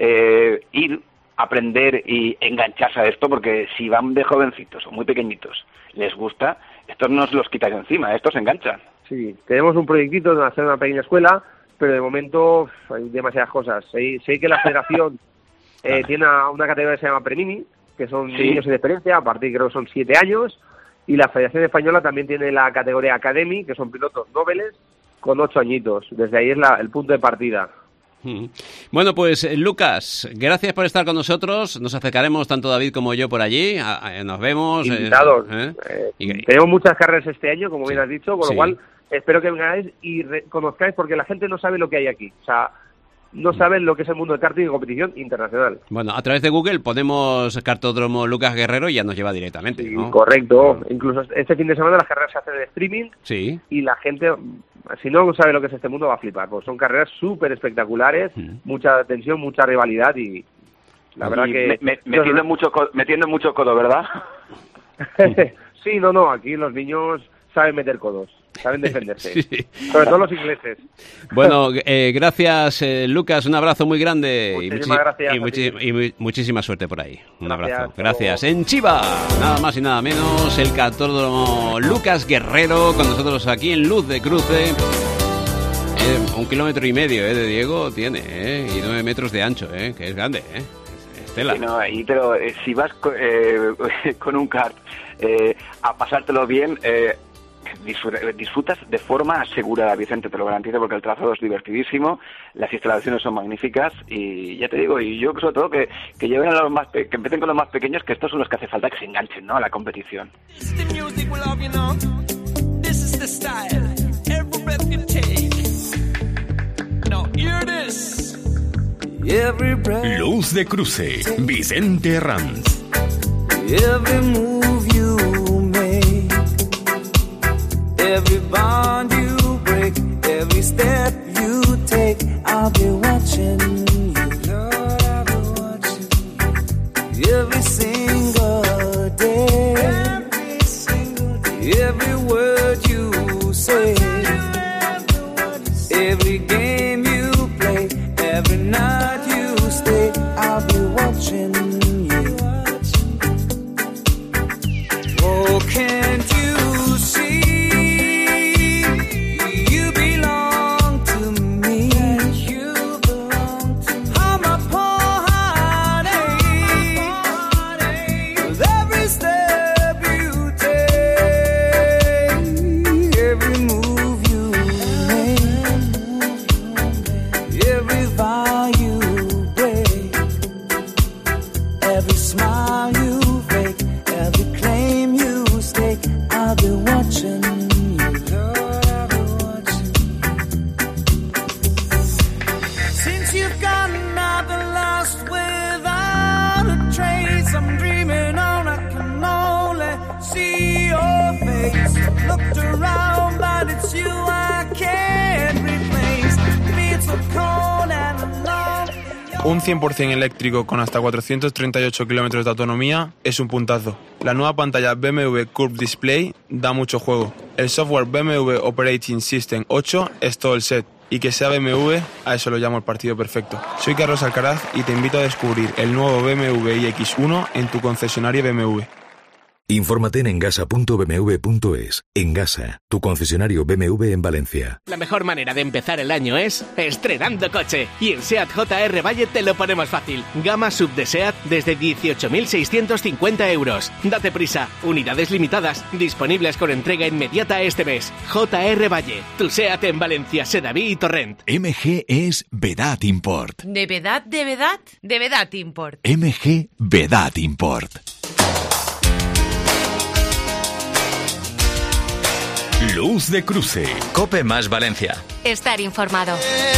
ir, aprender y engancharse a esto? Porque si van de jovencitos o muy pequeñitos, les gusta, estos no los quitáis encima, estos se enganchan. Sí, tenemos un proyectito de hacer una pequeña escuela, pero de momento hay demasiadas cosas. Sé que la federación tiene una categoría que se llama Premini, que son niños sin experiencia, a partir creo que son 7 años, y la Federación Española también tiene la categoría Academy, que son pilotos noveles, con 8 añitos. Desde ahí es el punto de partida. Bueno, pues Lucas, gracias por estar con nosotros. Nos acercaremos tanto David como yo por allí. Nos vemos. Invitados. Tenemos muchas carreras este año, como bien has dicho, con lo cual espero que vengáis y conozcáis, porque la gente no sabe lo que hay aquí. O sea, no saben lo que es el mundo del karting y competición internacional. Bueno, a través de Google ponemos Kartódromo Lucas Guerrero y ya nos lleva directamente, ¿no? Correcto. Incluso este fin de semana las carreras se hacen en streaming y la gente, si no sabe lo que es este mundo, va a flipar. Pues son carreras súper espectaculares, mucha tensión, mucha rivalidad y la verdad que... Metiendo mucho codo, ¿verdad? Sí, no, aquí los niños saben meter codos. Saben defenderse, sobre todo los ingleses. Bueno, gracias Lucas, un abrazo muy grande. Muchísimas gracias. Y muchísima suerte por ahí. Un abrazo. Gracias. En Chiva, nada más y nada menos, el kartódromo Lucas Guerrero, con nosotros aquí en Luz de Cruce. 1,5 kilómetros de Diego tiene, y 9 metros de ancho, que es grande, tela. Pero si vas con un kart a pasártelo bien, disfrutas de forma asegurada, Vicente, te lo garantizo, porque el trazado es divertidísimo, las instalaciones son magníficas y ya te digo, y yo sobre todo que lleven a los que empiecen con los más pequeños, que estos son los que hace falta que se enganchen, ¿no?, a la competición. Luz de Cruce, Vicente Herranz. Every bond you break, every step you take, I'll be watching you. Lord, I'll be watching you. Every single day, every word you say, every game you play, every night you stay, I'll be watching you. Oh, can't you see? Un 100% eléctrico con hasta 438 kilómetros de autonomía es un puntazo. La nueva pantalla BMW Curve Display da mucho juego. El software BMW Operating System 8 es todo el set. Y que sea BMW, a eso lo llamo el partido perfecto. Soy Carlos Alcaraz y te invito a descubrir el nuevo BMW iX1 en tu concesionario BMW. Infórmate en engasa.bmw.es. Engasa, tu concesionario BMW en Valencia. La mejor manera de empezar el año es estrenando coche. Y en SEAT JR Valle te lo ponemos fácil. Gama sub de SEAT desde 18.650 euros. Date prisa. Unidades limitadas. Disponibles con entrega inmediata este mes. JR Valle. Tu SEAT en Valencia, Sedaví y Torrent. MG es Vedat Import. ¿De Vedat? ¿De Vedat? De Vedat Import. MG Vedat Import. Luz de Cruce. COPE más Valencia. Estar informado.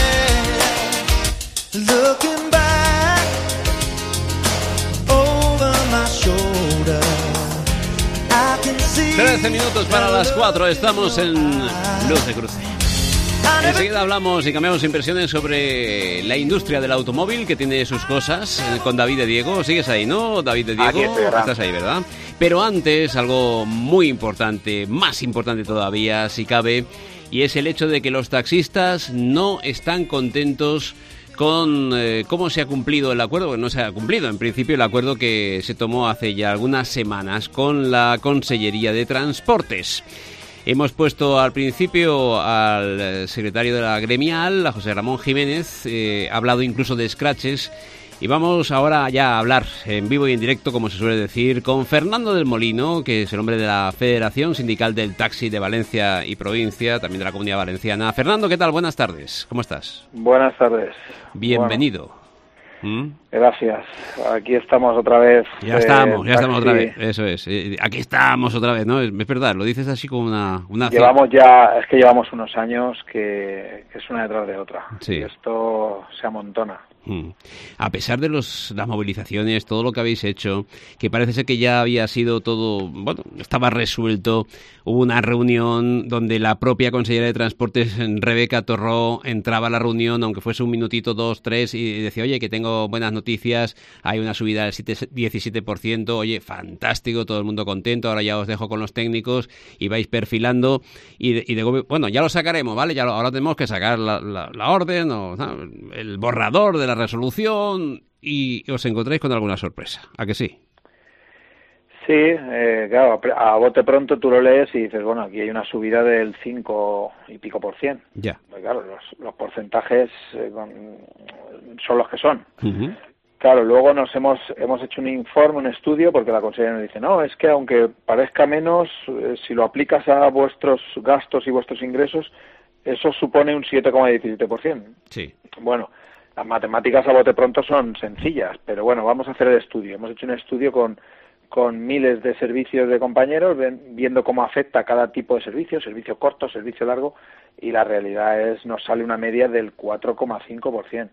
13 minutos para las 4. Estamos en Luz de Cruce. Enseguida hablamos y cambiamos impresiones sobre la industria del automóvil, que tiene sus cosas, con David de Diego. ¿Sigues ahí, no, David de Diego? Aquí estoy, estás ahí, ¿verdad? Pero antes, algo muy importante, más importante todavía, si cabe, y es el hecho de que los taxistas no están contentos con cómo se ha cumplido el acuerdo. Bueno, no se ha cumplido, en principio, el acuerdo que se tomó hace ya algunas semanas con la Consellería de Transportes. Hemos puesto al principio al secretario de la gremial, a José Ramón Jiménez, ha hablado incluso de scratches, y vamos ahora ya a hablar en vivo y en directo, como se suele decir, con Fernando del Molino, que es el hombre de la Federación Sindical del Taxi de Valencia y Provincia, también de la Comunidad Valenciana. Fernando, ¿qué tal? Buenas tardes, ¿cómo estás? Buenas tardes. Bienvenido. Gracias. Aquí estamos otra vez. Ya estamos otra vez. Eso es. Aquí estamos otra vez, ¿no? Es verdad, lo dices así como una... Llevamos unos años que es una detrás de otra. Sí. Y esto se amontona. A pesar de las movilizaciones, todo lo que habéis hecho, que parece ser que ya había sido todo, bueno, estaba resuelto, hubo una reunión donde la propia consellera de Transportes, Rebeca Torró, entraba a la reunión, aunque fuese un minutito, 2, 3, y decía, oye, que tengo buenas noticias, hay una subida del 17%, oye, fantástico, todo el mundo contento, ahora ya os dejo con los técnicos y vais perfilando, bueno, ya lo sacaremos, ¿vale? Ahora tenemos que sacar la orden, el borrador de la resolución, y os encontráis con alguna sorpresa, ¿a que sí? Sí, claro, a bote pronto tú lo lees y dices, bueno, aquí hay una subida del 5 y pico %. Ya. Pues claro, los porcentajes son los que son. Uh-huh. Claro, luego hemos hecho un informe, un estudio, porque la Consellería nos dice, no, es que aunque parezca menos, si lo aplicas a vuestros gastos y vuestros ingresos, eso supone un 7,17%. Sí. Bueno, las matemáticas a bote pronto son sencillas, pero bueno, vamos a hacer el estudio. Hemos hecho un estudio con miles de servicios de compañeros, viendo cómo afecta cada tipo de servicio corto, servicio largo, y la realidad nos sale una media del 4,5%.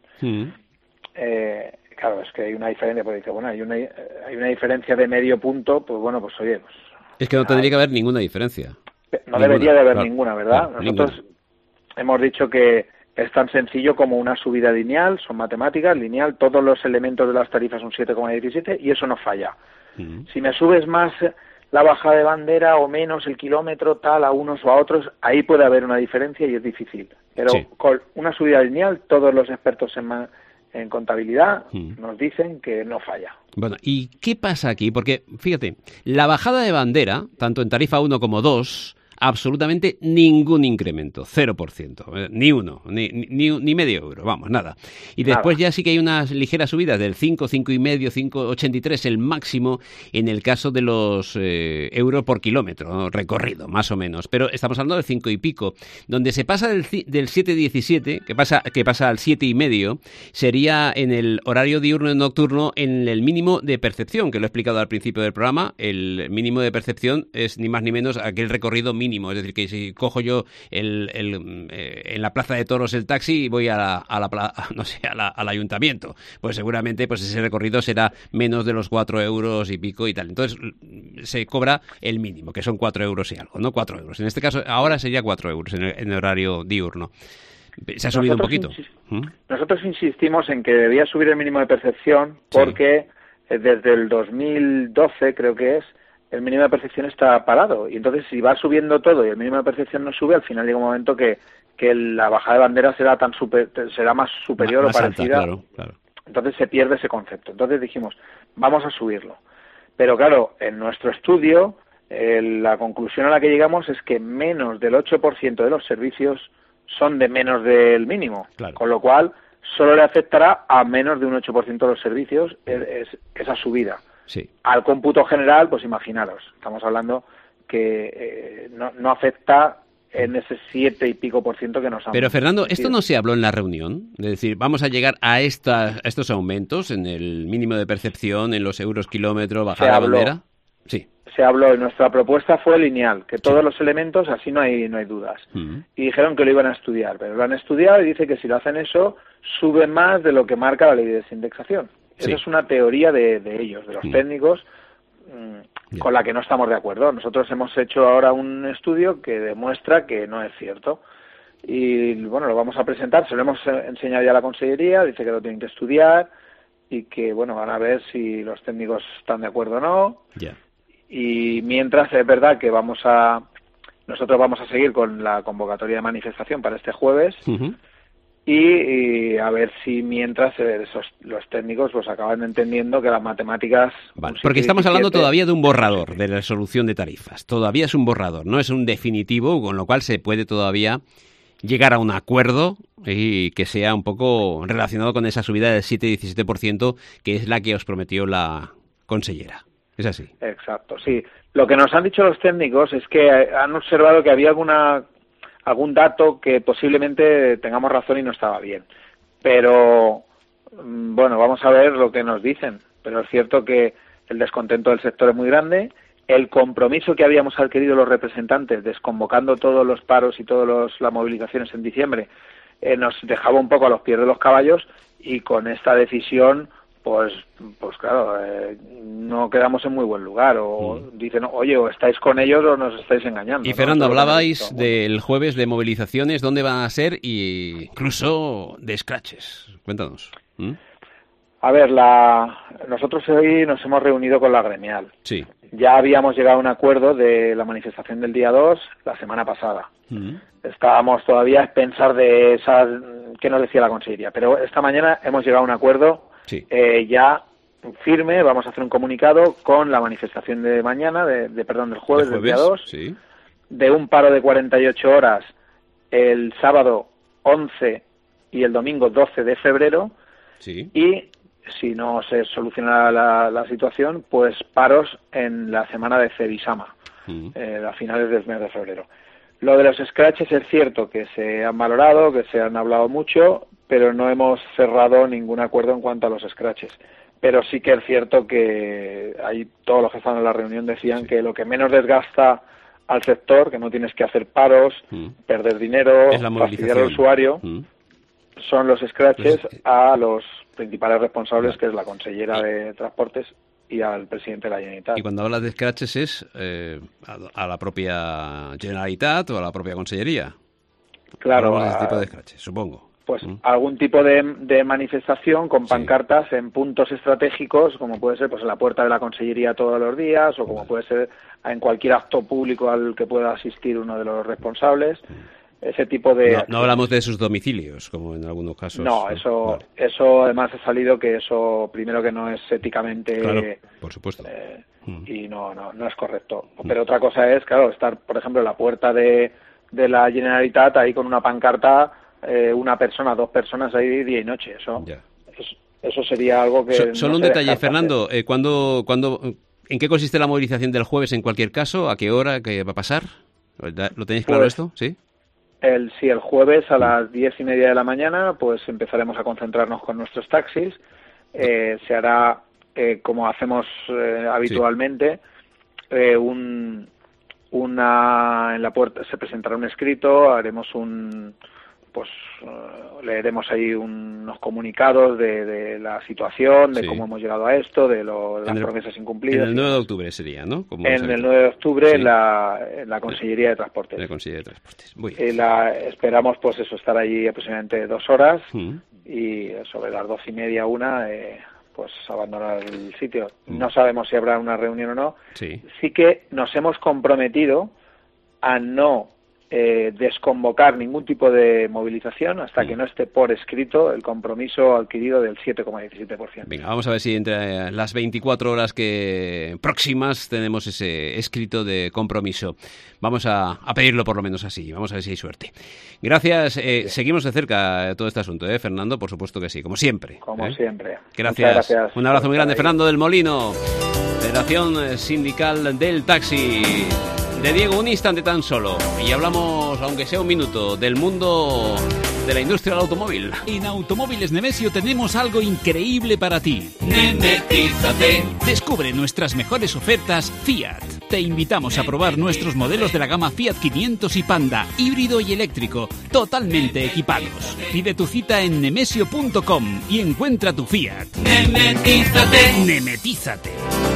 Claro, es que hay una diferencia, porque dice, bueno, hay una diferencia de medio punto, pues bueno, pues oye... Pues, es que no tendría que haber ninguna diferencia. No debería de haber ninguna, ¿verdad? Nosotros hemos dicho que es tan sencillo como una subida lineal, son matemáticas, lineal, todos los elementos de las tarifas son 7,17 y eso no falla. Si me subes más la bajada de bandera o menos el kilómetro tal a unos o a otros, ahí puede haber una diferencia y es difícil. Pero con una subida lineal, todos los expertos en contabilidad nos dicen que no falla. Bueno, ¿y qué pasa aquí? Porque, fíjate, la bajada de bandera, tanto en tarifa 1 como 2, absolutamente ningún incremento, 0%, ni uno, ni medio euro, vamos, nada. Y después ya sí que hay unas ligeras subidas del 5, 5,5, 5,83, el máximo en el caso de los euros por kilómetro, ¿no? Recorrido, más o menos. Pero estamos hablando del 5 y pico. Donde se pasa del 7,17, que pasa al 7,5, sería en el horario diurno y nocturno en el mínimo de percepción, que lo he explicado al principio del programa. El mínimo de percepción es ni más ni menos aquel recorrido mínimo. Es decir, que si cojo yo en la plaza de toros el taxi y voy al ayuntamiento, pues seguramente pues ese recorrido será menos de los 4 euros y pico y tal. Entonces se cobra el mínimo, que son 4 euros y algo, ¿no? 4 euros. En este caso, ahora sería 4 euros en el horario diurno. Se ha subido un poquito. Nosotros insistimos en que debía subir el mínimo de percepción porque desde el 2012, creo que es, el mínimo de percepción está parado. Y entonces, si va subiendo todo y el mínimo de percepción no sube, al final llega un momento que la bajada de bandera será más superior más o parecida. Alta, claro. Entonces se pierde ese concepto. Entonces dijimos, vamos a subirlo. Pero claro, en nuestro estudio, la conclusión a la que llegamos es que menos del 8% de los servicios son de menos del mínimo. Claro. Con lo cual, solo le afectará a menos de un 8% de los servicios esa subida. Sí. Al cómputo general, pues imaginaros, estamos hablando que no afecta en ese 7 y pico % que nos han... Pero Fernando, ¿esto no se habló en la reunión? Es decir, vamos a llegar a estos aumentos en el mínimo de percepción, en los euros kilómetro, bajada de bandera. Sí. Se habló y nuestra propuesta fue lineal, que todos los elementos, así no hay dudas. Y dijeron que lo iban a estudiar, pero lo han estudiado y dice que si lo hacen eso, sube más de lo que marca la ley de desindexación. Esa es una teoría de ellos, de los técnicos, con la que no estamos de acuerdo. Nosotros hemos hecho ahora un estudio que demuestra que no es cierto. Y bueno, lo vamos a presentar, se lo hemos enseñado ya a la Consellería, dice que lo tienen que estudiar y que bueno, van a ver si los técnicos están de acuerdo o no. Y mientras es verdad que nosotros vamos a seguir con la convocatoria de manifestación para este jueves. Y a ver si mientras los técnicos pues acaban entendiendo que las matemáticas... Vale, porque estamos hablando todavía de un borrador de la resolución de tarifas. Todavía es un borrador, no es un definitivo, con lo cual se puede todavía llegar a un acuerdo y que sea un poco relacionado con esa subida del 7-17%, que es la que os prometió la consellera. ¿Es así? Exacto, sí. Lo que nos han dicho los técnicos es que han observado que había algún dato que posiblemente tengamos razón y no estaba bien. Pero, bueno, vamos a ver lo que nos dicen. Pero es cierto que el descontento del sector es muy grande. El compromiso que habíamos adquirido los representantes, desconvocando todos los paros y todas las movilizaciones en diciembre, nos dejaba un poco a los pies de los caballos y con esta decisión... Pues claro, no quedamos en muy buen lugar. O dicen, oye, o estáis con ellos o nos estáis engañando. Y Fernando, hablabais del jueves de movilizaciones, ¿dónde van a ser? Y incluso de scratches. Cuéntanos. A ver, nosotros hoy nos hemos reunido con la gremial. Sí. Ya habíamos llegado a un acuerdo de la manifestación del día 2 la semana pasada. Estábamos todavía a pensar de esas que nos decía la Consellería. Pero esta mañana hemos llegado a un acuerdo... Sí. Ya firme, vamos a hacer un comunicado con la manifestación de mañana, del jueves, del día 2, sí. De un paro de 48 horas el sábado 11 y el domingo 12 de febrero, sí. Y si no se soluciona la situación, pues paros en la semana de Cebisama, a finales del mes de febrero. Lo de los scratches es cierto que se han valorado, que se han hablado mucho, pero no hemos cerrado ningún acuerdo en cuanto a los scratches. Pero sí que es cierto que ahí todos los que estaban en la reunión decían que lo que menos desgasta al sector, que no tienes que hacer paros, perder dinero, fastidiar al usuario, son los scratches a los principales responsables, que es la consellera de Transportes y al presidente de la Generalitat. Y cuando hablas de scratches es a la propia Generalitat o a la propia Consellería. Claro. Ese tipo de scratches, supongo. Pues algún tipo de manifestación con pancartas en puntos estratégicos, como puede ser pues en la puerta de la Consellería todos los días, o como puede ser en cualquier acto público al que pueda asistir uno de los responsables. Ese tipo de... No hablamos de sus domicilios, como en algunos casos. No, eso además ha salido que eso, primero, que no es éticamente... Claro, por supuesto. Y no es correcto. Pero otra cosa es, claro, estar, por ejemplo, en la puerta de la Generalitat ahí con una pancarta, una persona, dos personas ahí día y noche. Eso sería algo que... Solo un detalle, Fernando. ¿En qué consiste la movilización del jueves en cualquier caso? ¿A qué hora? ¿Qué va a pasar? ¿Lo tenéis claro esto? ¿Sí? El jueves a las 10:30 de la mañana, pues empezaremos a concentrarnos con nuestros taxis. Se hará, como hacemos habitualmente, en la puerta se presentará un escrito, haremos leeremos ahí unos comunicados de la situación, de cómo hemos llegado a esto, de las promesas incumplidas. En el 9 de octubre sería, ¿no? En el 9 de octubre en la Consellería de Transportes. La Consellería de Transportes, muy bien. Esperamos pues estar allí aproximadamente 2 horas y sobre las 12:30, 1, pues abandonar el sitio. No sabemos si habrá una reunión o no. Sí que nos hemos comprometido a no desconvocar ningún tipo de movilización hasta que no esté por escrito el compromiso adquirido del 7,17%. Venga, vamos a ver si entre las 24 horas próximas tenemos ese escrito de compromiso. Vamos a pedirlo por lo menos así, vamos a ver si hay suerte. Gracias, seguimos de cerca todo este asunto, Fernando, por supuesto que sí, como siempre. Como siempre. Gracias. Un abrazo muy grande, Fernando del Molino, Federación Sindical del Taxi. De Diego, un instante tan solo, y hablamos, aunque sea un minuto, del mundo de la industria del automóvil. En Automóviles Nemesio tenemos algo increíble para ti. Nemetízate. Descubre nuestras mejores ofertas Fiat. Te invitamos a probar nuestros modelos de la gama Fiat 500 y Panda, híbrido y eléctrico, totalmente equipados. Pide tu cita en nemesio.com y encuentra tu Fiat. Nemetízate. Nemetízate.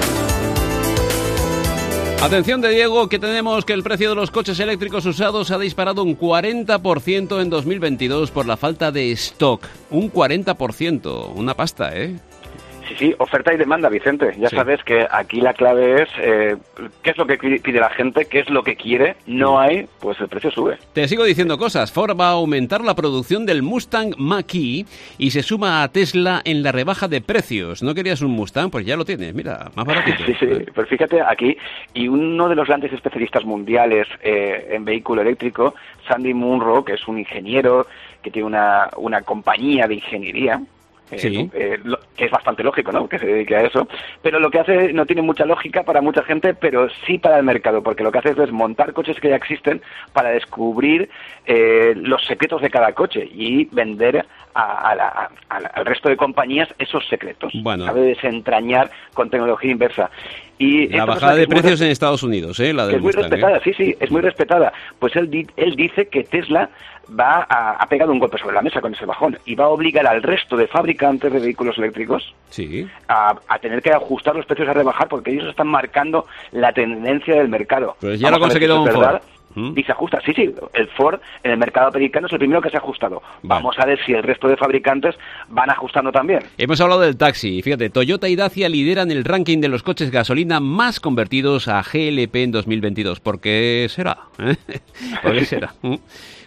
Atención de Diego, que tenemos que el precio de los coches eléctricos usados ha disparado un 40% en 2022 por la falta de stock. Un 40%, una pasta, Sí, oferta y demanda, Vicente. Ya sabes que aquí la clave es qué es lo que pide la gente, qué es lo que quiere. No hay, pues el precio sube. Te sigo diciendo cosas. Ford va a aumentar la producción del Mustang Mach-E y se suma a Tesla en la rebaja de precios. ¿No querías un Mustang? Pues ya lo tienes, mira, más baratito. Sí, pues fíjate aquí, y uno de los grandes especialistas mundiales en vehículo eléctrico, Sandy Munro, que es un ingeniero que tiene una compañía de ingeniería, que es bastante lógico, ¿no?, que se dedique a eso, pero lo que hace no tiene mucha lógica para mucha gente, pero sí para el mercado, porque lo que hace es desmontar coches que ya existen para descubrir los secretos de cada coche y vender al resto de compañías esos secretos. Bueno, sabe desentrañar con tecnología inversa. Y la bajada de precios en Estados Unidos, la del es muy Mustang, respetada, sí, es muy respetada. Pues él dice que Tesla ha pegado un golpe sobre la mesa con ese bajón y va a obligar al resto de fabricantes de vehículos eléctricos a tener que ajustar los precios a rebajar, porque ellos están marcando la tendencia del mercado. Pues ya lo ha conseguido un Ford. Y se ajusta, sí, el Ford en el mercado americano es el primero que se ha ajustado. Vamos a ver si el resto de fabricantes van ajustando también. Hemos hablado del taxi. Fíjate, Toyota y Dacia lideran el ranking de los coches gasolina más convertidos a GLP en 2022. ¿Por qué será? ¿Por qué será?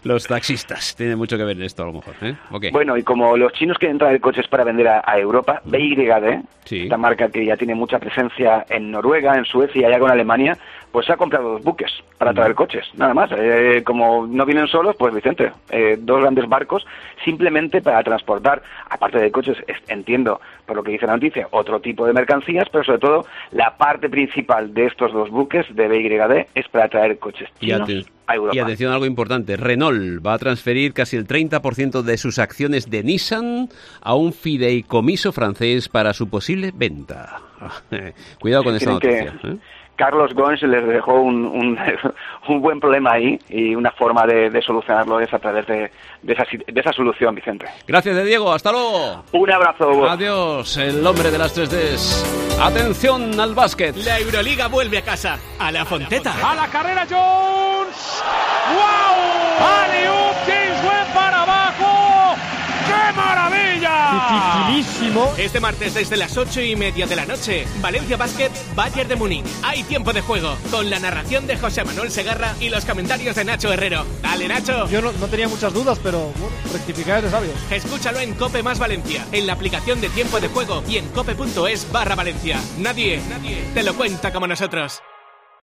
los taxistas. Tiene mucho que ver en esto, a lo mejor. Okay. Bueno, y como los chinos quieren traer coches para vender a Europa, BYD, esta marca que ya tiene mucha presencia en Noruega, en Suecia y ya con Alemania, pues ha comprado 2 buques para traer coches, nada más. Como no vienen solos, pues Vicente, 2 grandes barcos simplemente para transportar, aparte de coches, entiendo por lo que dice la noticia, otro tipo de mercancías, pero sobre todo la parte principal de estos 2 buques de BYD es para traer coches chinos a Europa. Y atención a algo importante, Renault va a transferir casi el 30% de sus acciones de Nissan a un fideicomiso francés para su posible venta. Cuidado con esta noticia. Carlos Ghosn les dejó un buen problema ahí, y una forma de solucionarlo es a través de esa solución, Vicente. Gracias, de Diego. Hasta luego. Un abrazo. Adiós, el hombre de las 3Ds. Atención al básquet. La Euroliga vuelve a casa. A la Fonteta. A la carrera Jones. ¡Wow! ¡Alley-oop! James Webb para abajo. ¡Qué maravilla! Dificilísimo. Este martes desde las 8:30 de la noche, Valencia Basket, Bayern de Múnich. Hay tiempo de juego, con la narración de José Manuel Segarra y los comentarios de Nacho Herrero. Dale, Nacho. Yo no tenía muchas dudas, pero bueno, rectificar es de sabios. Escúchalo en COPE más Valencia, en la aplicación de tiempo de juego y en cope.es/Valencia. Nadie te lo cuenta como nosotros.